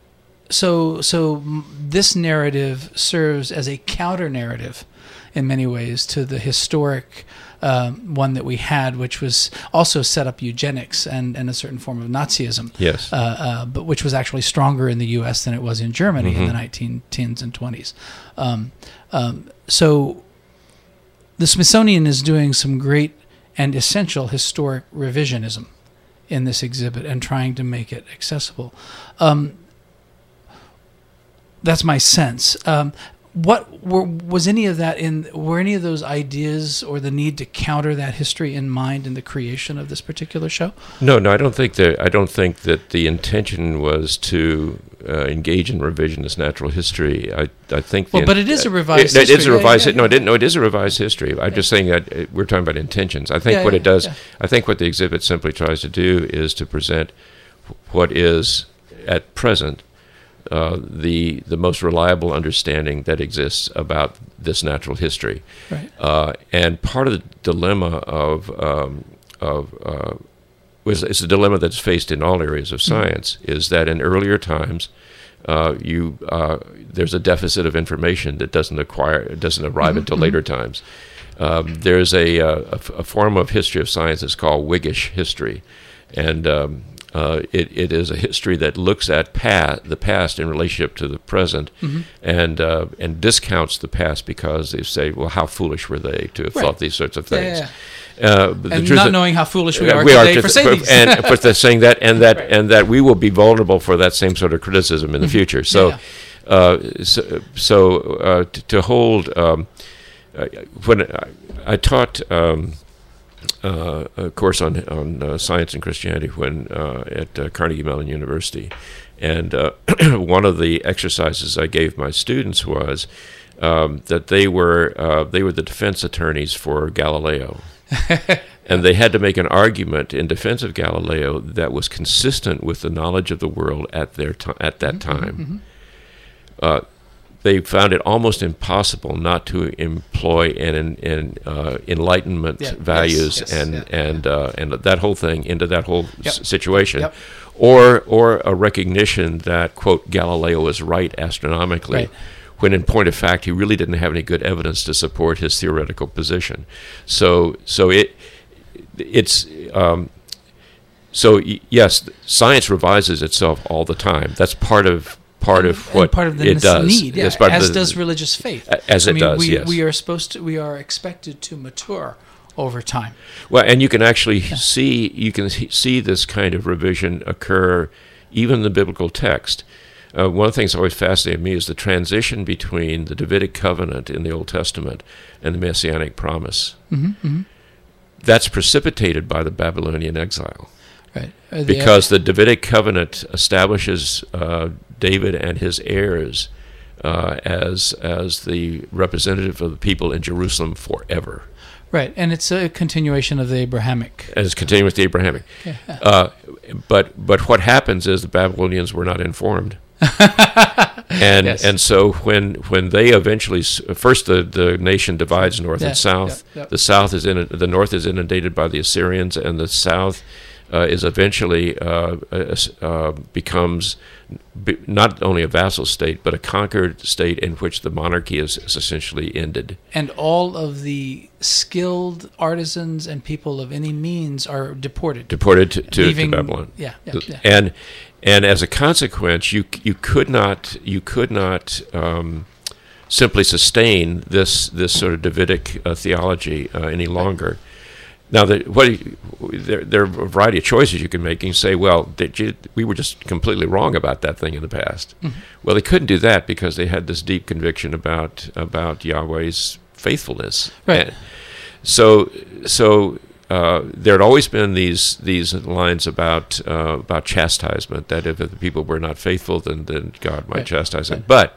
so so m- this narrative serves as a counter narrative, in many ways, to the historic um, one that we had, which was also set up eugenics and, and a certain form of Nazism. Yes. Uh, uh, but which was actually stronger in the U S than it was in Germany in Mhm. the nineteen tens and twenties. Um, um, so the Smithsonian is doing some great and essential historic revisionism in this exhibit and trying to make it accessible. Um, that's my sense. Um, what were, was any of that in? Were any of those ideas or the need to counter that history in mind in the creation of this particular show? No, no, I don't think that. I don't think that the intention was to uh, engage in revisionist natural history. I, I think. Well, the, but it is a revised It, it is history. a Yeah, revised. yeah, No, yeah. it didn't. No, it is a revised history. I'm just saying that uh, we're talking about intentions. I think Yeah, what yeah, it does. yeah. I think what the exhibit simply tries to do is to present what is at present uh, the the most reliable understanding that exists about this natural history. Right. Uh, and part of the dilemma of um, of uh, was it's a dilemma that's faced in all areas of science, is that in earlier times uh, you uh, there's a deficit of information that doesn't acquire doesn't arrive Mhm, until mhm. later times. Um, there's a, uh, a f- a form of history of science that's called Whiggish history, and um, uh, it, it is a history that looks at past, the past in relationship to the present, Mhm. and uh, and discounts the past because they say, well, how foolish were they to have Right. thought these sorts of Yeah, things? yeah, Uh, but the and truth not is- knowing how foolish we uh, are we today are to for th- saying these. and for the saying that, and that, Right. and that we will be vulnerable for that same sort of criticism in the future. So, Yeah, uh, so, so uh, t- to hold um, uh, when I, I taught um, uh, a course on on uh, science and Christianity when uh, at uh, Carnegie Mellon University, and uh, one of the exercises I gave my students was um, that they were uh, they were the defense attorneys for Galileo. And they had to make an argument in defense of Galileo that was consistent with the knowledge of the world at their ti at that time. mhm. Uh, they found it almost impossible not to employ an, an, an uh, enlightenment Yeah, values yes, yes, and yeah. and uh, and that whole thing into that whole Yep. s- situation, Yep. or or a recognition that quote Galileo was right astronomically. Right. When in point of fact, he really didn't have any good evidence to support his theoretical position. So, so it, it's, um, so y- yes, science revises itself all the time. That's part of part of And what part of the it does. need, yeah, It's part of as the- does religious faith. A- as I it mean, does, we, yes. we are supposed to, we are expected to mature over time. Well, and you can actually see you can he- see this kind of revision occur even in the biblical text. Uh, one of the things that always fascinated me is the transition between the Davidic covenant in the Old Testament and the Messianic promise. hmm hmm That's precipitated by the Babylonian exile, Right. Uh, the- because the Davidic covenant establishes uh, David and his heirs uh, as as the representative of the people in Jerusalem forever, right, and it's a continuation of the Abrahamic. as continuing with the Abrahamic. Yeah. Uh, but but what happens is the Babylonians were not informed, and Yes. and so when when they eventually s- first the, the nation divides north Yeah, and south. yep, yep. The south is in the north is inundated by the Assyrians, and the south uh, is eventually uh, uh, uh, becomes b- not only a vassal state but a conquered state in which the monarchy is, is essentially ended. And all of the skilled artisans and people of any means are deported. Deported to, to, to Leaving- Babylon. Yeah, yeah, yeah. and and as a consequence, you you could not you could not um, simply sustain this this sort of Davidic uh, theology uh, any longer. Now, the, what you- there, there are a variety of choices you can make. You can say, well, did you, we were just completely wrong about that thing in the past. Mm-hmm. Well, they couldn't do that because they had this deep conviction about about Yahweh's faithfulness. Right. And so, so uh, there had always been these these lines about uh, about chastisement, that if the people were not faithful, then then God might Right. chastise them. Right. But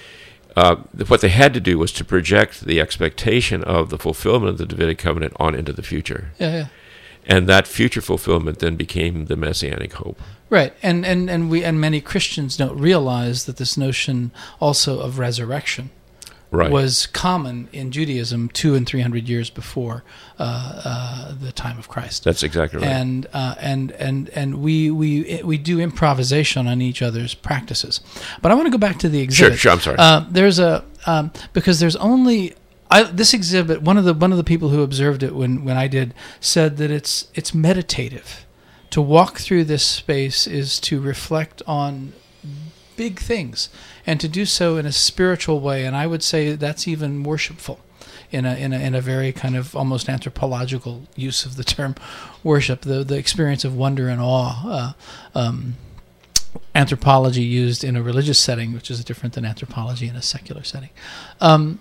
uh, th- what they had to do was to project the expectation of the fulfillment of the Davidic covenant on into the future, Yeah, yeah. and that future fulfillment then became the messianic hope. Right, and, and, and we and many Christians don't realize that this notion also of resurrection Right. was common in Judaism two and three hundred years before uh, uh, the time of Christ. That's exactly right. And uh, and and and we we we do improvisation on each other's practices. But I want to go back to the sure, exhibit. sure. I'm sorry. Uh, there's a um, because there's only I, this exhibit. One of the one of the people who observed it when, when I did said that it's it's meditative. To walk through this space is to reflect on big things, and to do so in a spiritual way. And I would say that's even worshipful, in a in a in a very kind of almost anthropological use of the term worship. The the experience of wonder and awe. Uh, um, anthropology used in a religious setting, which is different than anthropology in a secular setting. Um,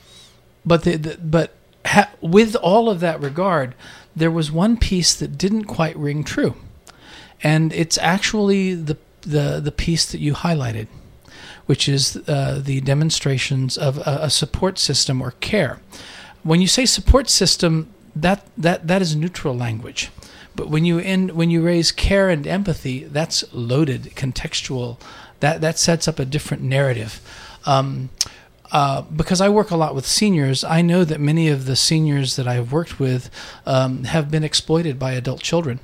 but the, the but ha- with all of that regard, there was one piece that didn't quite ring true, and it's actually the the the piece that you highlighted, which is uh, the demonstrations of a, a support system or care. When you say support system, that that that is neutral language. But when you end, when you raise care and empathy, that's loaded, contextual. That that sets up a different narrative. Um, uh, because I work a lot with seniors, I know that many of the seniors that I've worked with um, have been exploited by adult children.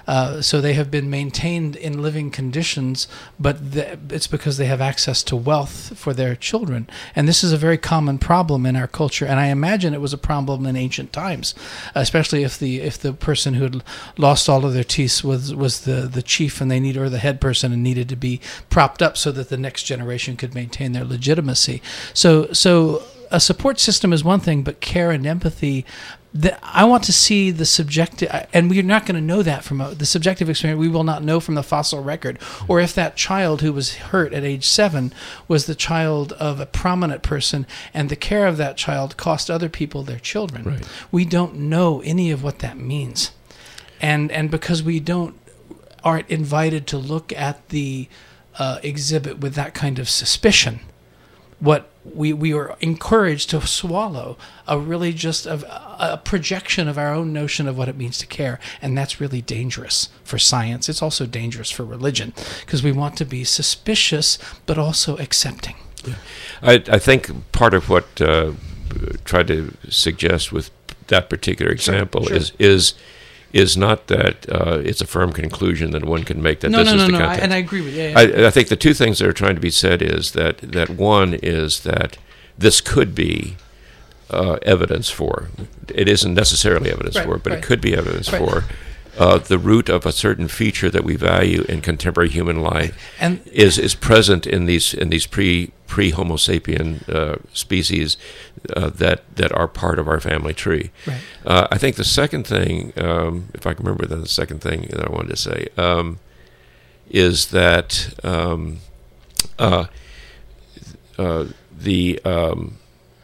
Uh, so they have been maintained in living conditions, but th- it's because they have access to wealth for their children. And this is a very common problem in our culture, and I imagine it was a problem in ancient times, especially if the if the person who had lost all of their teeth was was the, the chief and they need or the head person and needed to be propped up so that the next generation could maintain their legitimacy. So so a support system is one thing, but care and empathy, the, I want to see the subjective, and we're not going to know that from a, the subjective experience. We will not know from the fossil record, or if that child who was hurt at age seven was the child of a prominent person, and the care of that child cost other people their children. Right. We don't know any of what that means, and and because we don't aren't invited to look at the uh, exhibit with that kind of suspicion, what we we are encouraged to swallow a really just a, a projection of our own notion of what it means to care, and that's really dangerous for science. It's also dangerous for religion, because we want to be suspicious but also accepting. Yeah. I, I think part of what uh, tried to suggest with that particular example Sure, sure. is is is not that uh, it's a firm conclusion that one can make that No, this no, is no, the no, I, context. and I agree with you. Yeah, yeah. I, I think the two things that are trying to be said is that, that one is that this could be uh, evidence for, it isn't necessarily evidence Right, for, but right. it could be evidence Right. for uh, the root of a certain feature that we value in contemporary human life And is is present in these in these pre pre Homo sapien uh, species uh, that that are part of our family tree. Right. Uh, I think the second thing, um, if I can remember, then the second thing that I wanted to say um, is that um, uh, uh, the um,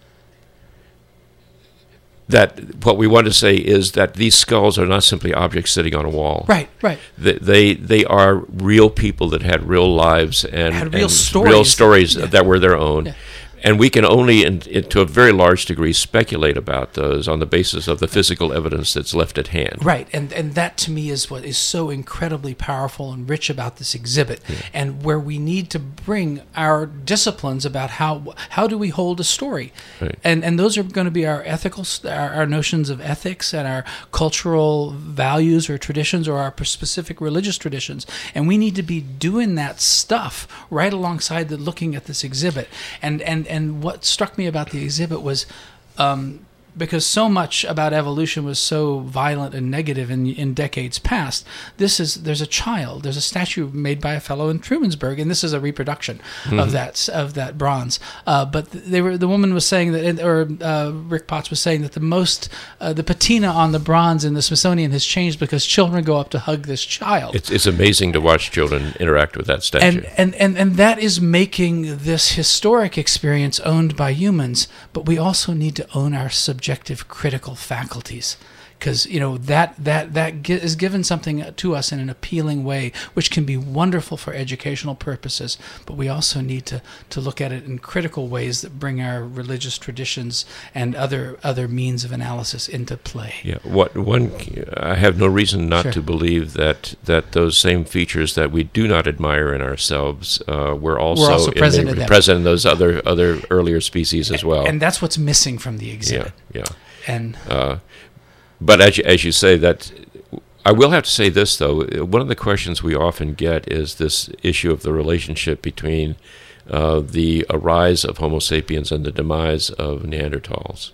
that what we want to say is that these skulls are not simply objects sitting on a wall. right, right. They they, they are real people that had real lives and Had real and stories. real stories Yeah. that were their own. Yeah. And we can only, in, in, to a very large degree, speculate about those on the basis of the physical evidence that's left at hand. Right, and and that to me is what is so incredibly powerful and rich about this exhibit, and where we need to bring our disciplines about how how do we hold a story, Right. and and those are going to be our ethical our, our notions of ethics and our cultural values or traditions or our specific religious traditions, and we need to be doing that stuff right alongside the looking at this exhibit, and and and what struck me about the exhibit was. Um, because so much about evolution was so violent and negative in in decades past, this is there's a child, there's a statue made by a fellow in Trumansburg, and this is a reproduction Mm-hmm. of that of that bronze. Uh, but they were the woman was saying that, or uh, Rick Potts was saying that the most uh, the patina on the bronze in the Smithsonian has changed because children go up to hug this child. It's it's amazing to watch children interact with that statue. And, and, and, and that is making this historic experience owned by humans, but we also need to own our subjective critical faculties, because you know that that that gi- is given something to us in an appealing way, which can be wonderful for educational purposes, but we also need to, to look at it in critical ways that bring our religious traditions and other other means of analysis into play. Yeah, what one I have no reason not Sure. to believe that that those same features that we do not admire in ourselves uh, were also, also present in, in them. present in those other other earlier species as well. And that's what's missing from the exhibit. yeah, yeah. And Uh, but as you, as you say, that I will have to say this though. One of the questions we often get is this issue of the relationship between uh, the rise of Homo sapiens and the demise of Neanderthals.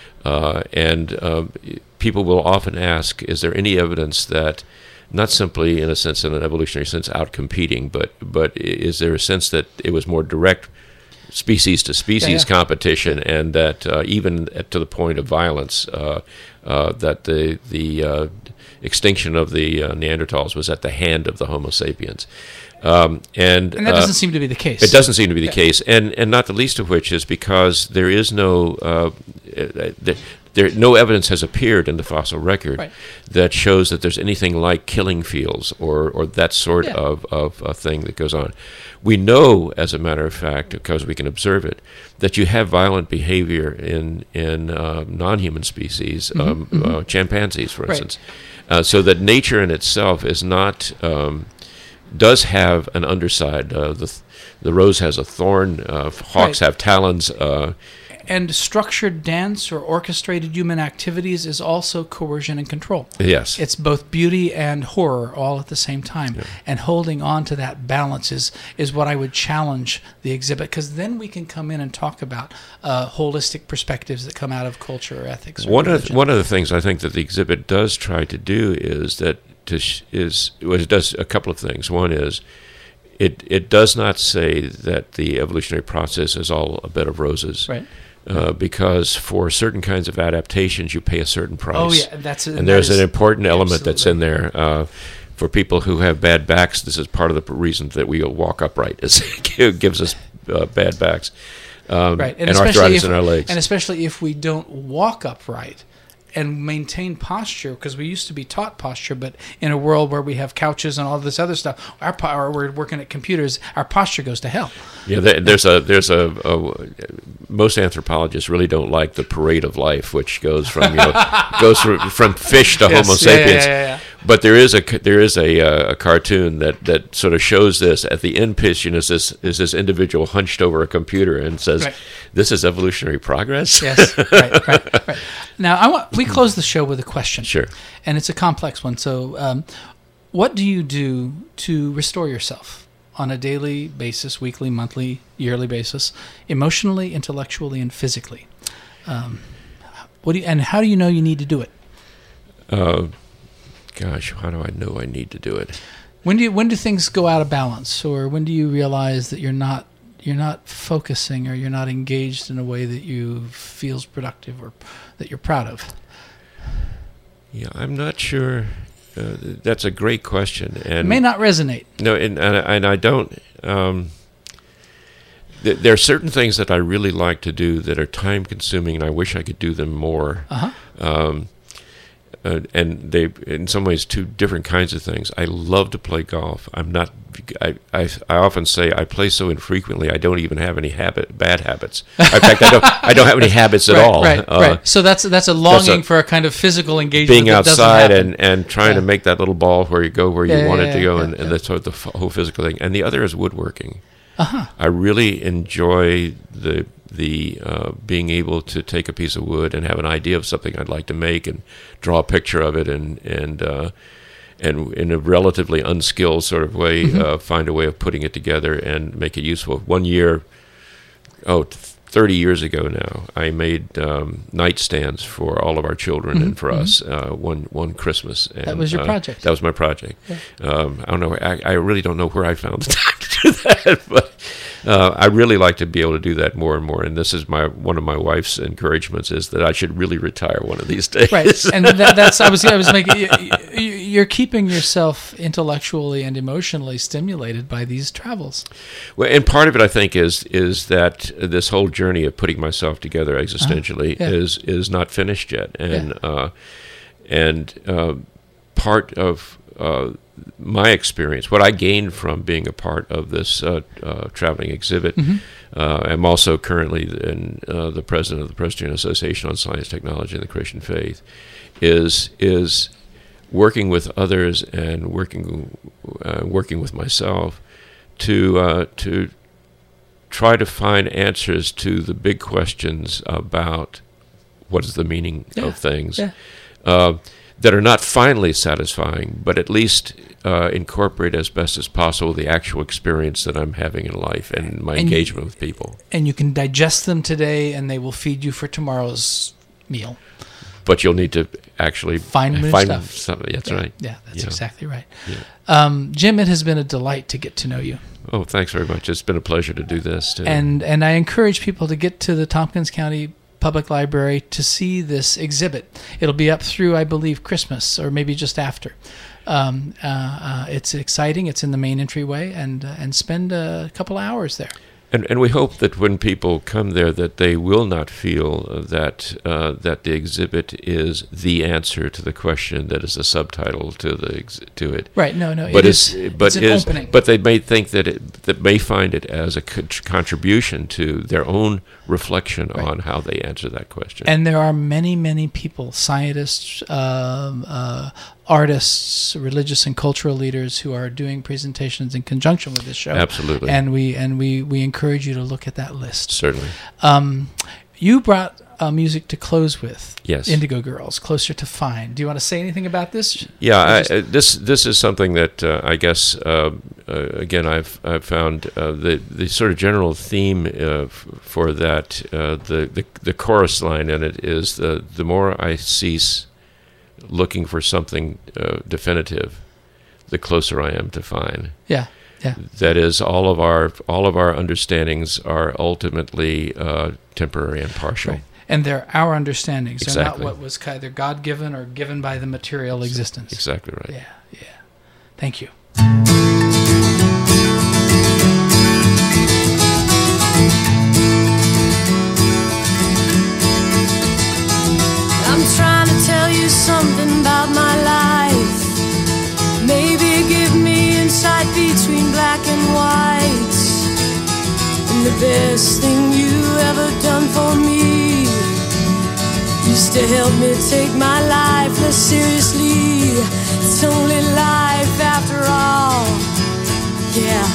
Uh, and um, people will often ask, is there any evidence that, not simply in a sense, in an evolutionary sense, out-competing, but, but is there a sense that it was more direct species-to-species Yeah, yeah. competition, and that uh, even at, to the point of violence, uh, uh, that the, the uh, extinction of the uh, Neanderthals was at the hand of the Homo sapiens? Um, and and that uh, doesn't seem to be the case. it doesn't seem to be the Yeah. case, and and not the least of which is because there is no uh, uh, there, there no evidence has appeared in the fossil record Right. that shows that there's anything like killing fields or or that sort Yeah. of of a thing that goes on. We know, as a matter of fact, because we can observe it, that you have violent behavior in in uh, non-human species, um, Uh, chimpanzees, for Right. instance. Uh, so that nature in itself is not. Um, does have an underside. Uh, the the rose has a thorn. Uh, hawks Right. have talons. Uh, and structured dance or orchestrated human activities is also coercion and control. Yes. It's both beauty and horror all at the same time. Yeah. And holding on to that balance is, is what I would challenge the exhibit, because then we can come in and talk about uh, holistic perspectives that come out of culture or ethics. Or one of religion. one of the things I think that the exhibit does try to do is that to sh- is well, it does a couple of things. One is it it does not say that the evolutionary process is all a bed of roses. Right. Uh, because for certain kinds of adaptations, you pay a certain price. Oh, yeah, that's and there's that an important element absolutely. that's in there. Uh, for people who have bad backs, this is part of the reason that we walk upright. It gives us uh, bad backs um, right. and, and arthritis if, in our legs. And especially if we don't walk upright and maintain posture, because we used to be taught posture, but in a world where we have couches and all this other stuff, our po- or we're working at computers, our posture goes to hell. Yeah, there's a there's a, a most anthropologists really don't like the parade of life, which goes from you know goes from, from fish to Yes, Homo yeah, yeah, sapiens. yeah, yeah. But there is a there is a, uh, a cartoon that, that sort of shows this. At the end position is this is this individual hunched over a computer and says, Right. "This is evolutionary progress." Yes, right, right, right. Now, I want we close the show with a question. Sure. And it's a complex one. So, um, what do you do to restore yourself on a daily basis, weekly, monthly, yearly basis, emotionally, intellectually, and physically? Um, what do you, and how do you know you need to do it? Uh, gosh, how do I know I need to do it? When do you, when do things go out of balance, or when do you realize that you're not you're not focusing, or you're not engaged in a way that you feels productive or that you're proud of? Yeah, I'm not sure. Uh, that's a great question, and It may not resonate. no, and and, and I don't. Um, th- there are certain things that I really like to do that are time consuming, and I wish I could do them more. Uh huh. Um, uh, and they, in some ways, two different kinds of things. I love to play golf. I'm not. I, I, I often say I play so infrequently. I don't even have any habit, bad habits. In fact, I don't. I don't have any habits at right, all. Right, Uh, right. So that's that's a longing a- for a kind of physical engagement. being that doesn't outside happen. and, and trying Yeah. to make that little ball where you go where you Yeah, want yeah, it to yeah, go, yeah, and, and yeah. that's sort of the f- whole physical thing. And the other is woodworking. Uh-huh. I really enjoy the the uh, being able to take a piece of wood and have an idea of something I'd like to make and draw a picture of it and and uh, and in a relatively unskilled sort of way Mm-hmm. uh, find a way of putting it together and make it useful. One year, oh, thirty years ago now, I made um, nightstands for all of our children and for us uh, one one Christmas. And, That was your uh, project. That was my project. Yeah. Um, I don't know. I, I really don't know where I found the time to do that, but uh, I really like to be able to do that more and more. And this is my one of my wife's encouragements is that I should really retire one of these days. Right, and that, that's I was I was making. You, you- you're keeping yourself intellectually and emotionally stimulated by these travels. Well, and part of it, I think, is is that this whole journey of putting myself together existentially Uh-huh. Yeah. is is not finished yet, and uh, and uh, part of uh, my experience, what I gained from being a part of this uh, uh, traveling exhibit. Mm-hmm. Uh, I'm also currently in, uh, the president of the Presbyterian Association on Science, Technology, and the Christian Faith. Is is working with others and working uh, working with myself to uh, to try to find answers to the big questions about what is the meaning Yeah, of things yeah. uh, that are not finally satisfying, but at least uh, incorporate as best as possible the actual experience that I'm having in life and my And engagement with people. And you can digest them today, and they will feed you for tomorrow's meal. But you'll need to actually Find new find stuff. something. That's yeah, right. Yeah, that's Yeah. exactly right. Yeah. Um, Jim, it has been a delight to get to know you. Oh, thanks very much. It's been a pleasure to do this. Too. And and I encourage people to get to the Tompkins County Public Library to see this exhibit. It'll be up through, I believe, Christmas or maybe just after. Um, uh, uh, it's exciting. It's in the main entryway, and uh, and spend a couple hours there. And, and we hope that when people come there, that they will not feel uh, that uh, that the exhibit is the answer to the question that is a subtitle to the ex- to it. Right? No, no. But it it's, is, but it's an is opening. but they may think that it that may find it as a co- contribution to their own reflection Right. on how they answer that question. And there are many, many people, scientists, um, uh, artists, religious and cultural leaders who are doing presentations in conjunction with this show. Absolutely. And we and we, we encourage you to look at that list. Certainly. Um, You brought uh, music to close with. Yes. Indigo Girls, Closer to Find. Do you want to say anything about this? Yeah, I, just- uh, this this is something that uh, I guess uh, uh, again I've I've found uh, the the sort of general theme uh, f- for that uh, the, the the chorus line in it is the the more I cease looking for something uh, definitive, the closer I am to find. Yeah, yeah. That is, all of our all of our understandings are ultimately uh, temporary and partial. Right. And they're our understandings. They're Exactly. not what was either God-given or given by the material existence. Exactly right. Yeah, yeah. Thank you. I'm trying to tell you something about my life. Maybe give me insight between black and white. And the best thing you ever done for me used to help me take my life less seriously. It's only life after all. Yeah.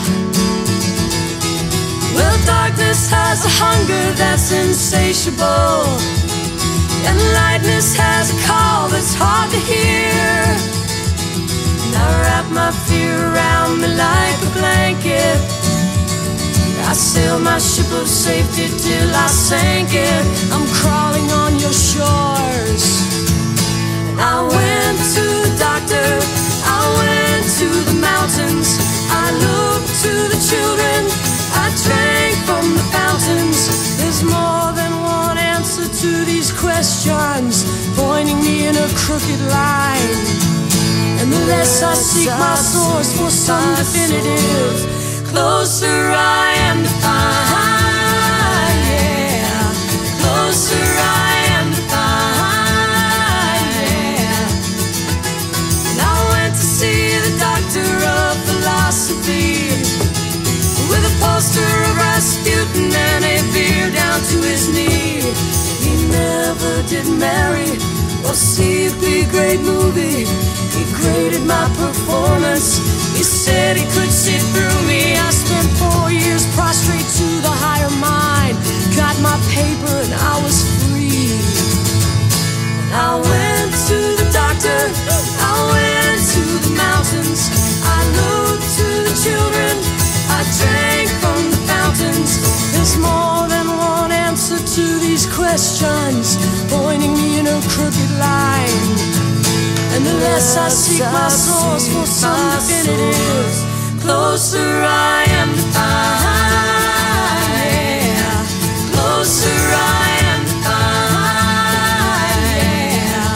Well, darkness has a hunger that's insatiable, and lightness has a call that's hard to hear. And I wrap my fear around me like a blanket. I sail my ship of safety till I sank it. I'm crawling on your shores. And I went to the doctor, I went to the mountains, I looked to the children, I drank from the fountains. There's more than one answer to these questions, pointing me in a crooked line. And the less I seek my source for some definitive, closer I am to find, yeah. Closer I am to find, yeah. And I went to see the doctor of philosophy, with a poster of Rasputin and a beer down to his knee. He never did marry or see a big great movie. He graded my performance. He said he could see through me. I spent four years prostrate to the higher mind. Got my paper and I was free. And I went to the doctor, I went to the mountains, I looked to the children, I drank from the fountains. There's more than one answer to these questions, pointing me in a crooked line. And the less I seek my source for some definitive, closer I am to find, yeah. Closer I am to find, yeah.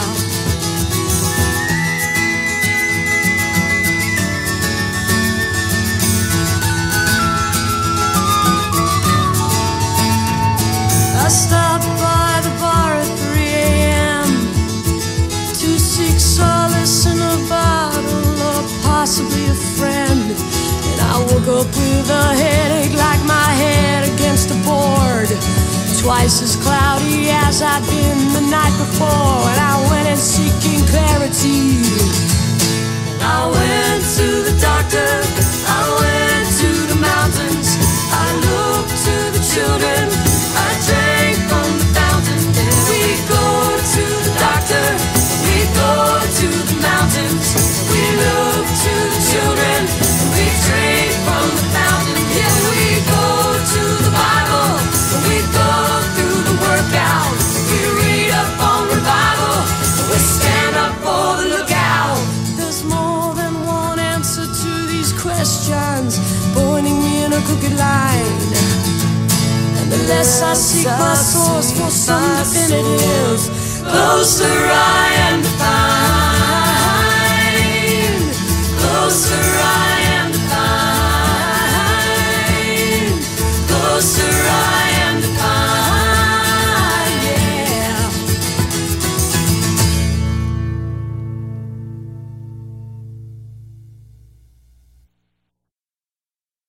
I stopped by the bar at three a.m. to seek solace in a bottle or possibly a friend. And I woke up with a headache like my head against a board, twice as cloudy as I'd been the night before. And I went in seeking clarity. And I went to the doctor, I went to the mountains, I looked to the children, I drank from the fountain. And we go to the doctor, we go to the mountains, we look to the children, we drink from the fountain. Yeah, we go to the Bible, we go through the workout, we read up on revival, we stand up for the lookout. There's more than one answer to these questions, pointing me in a crooked line. And the less I seek my source for some definitive, closer I am to find.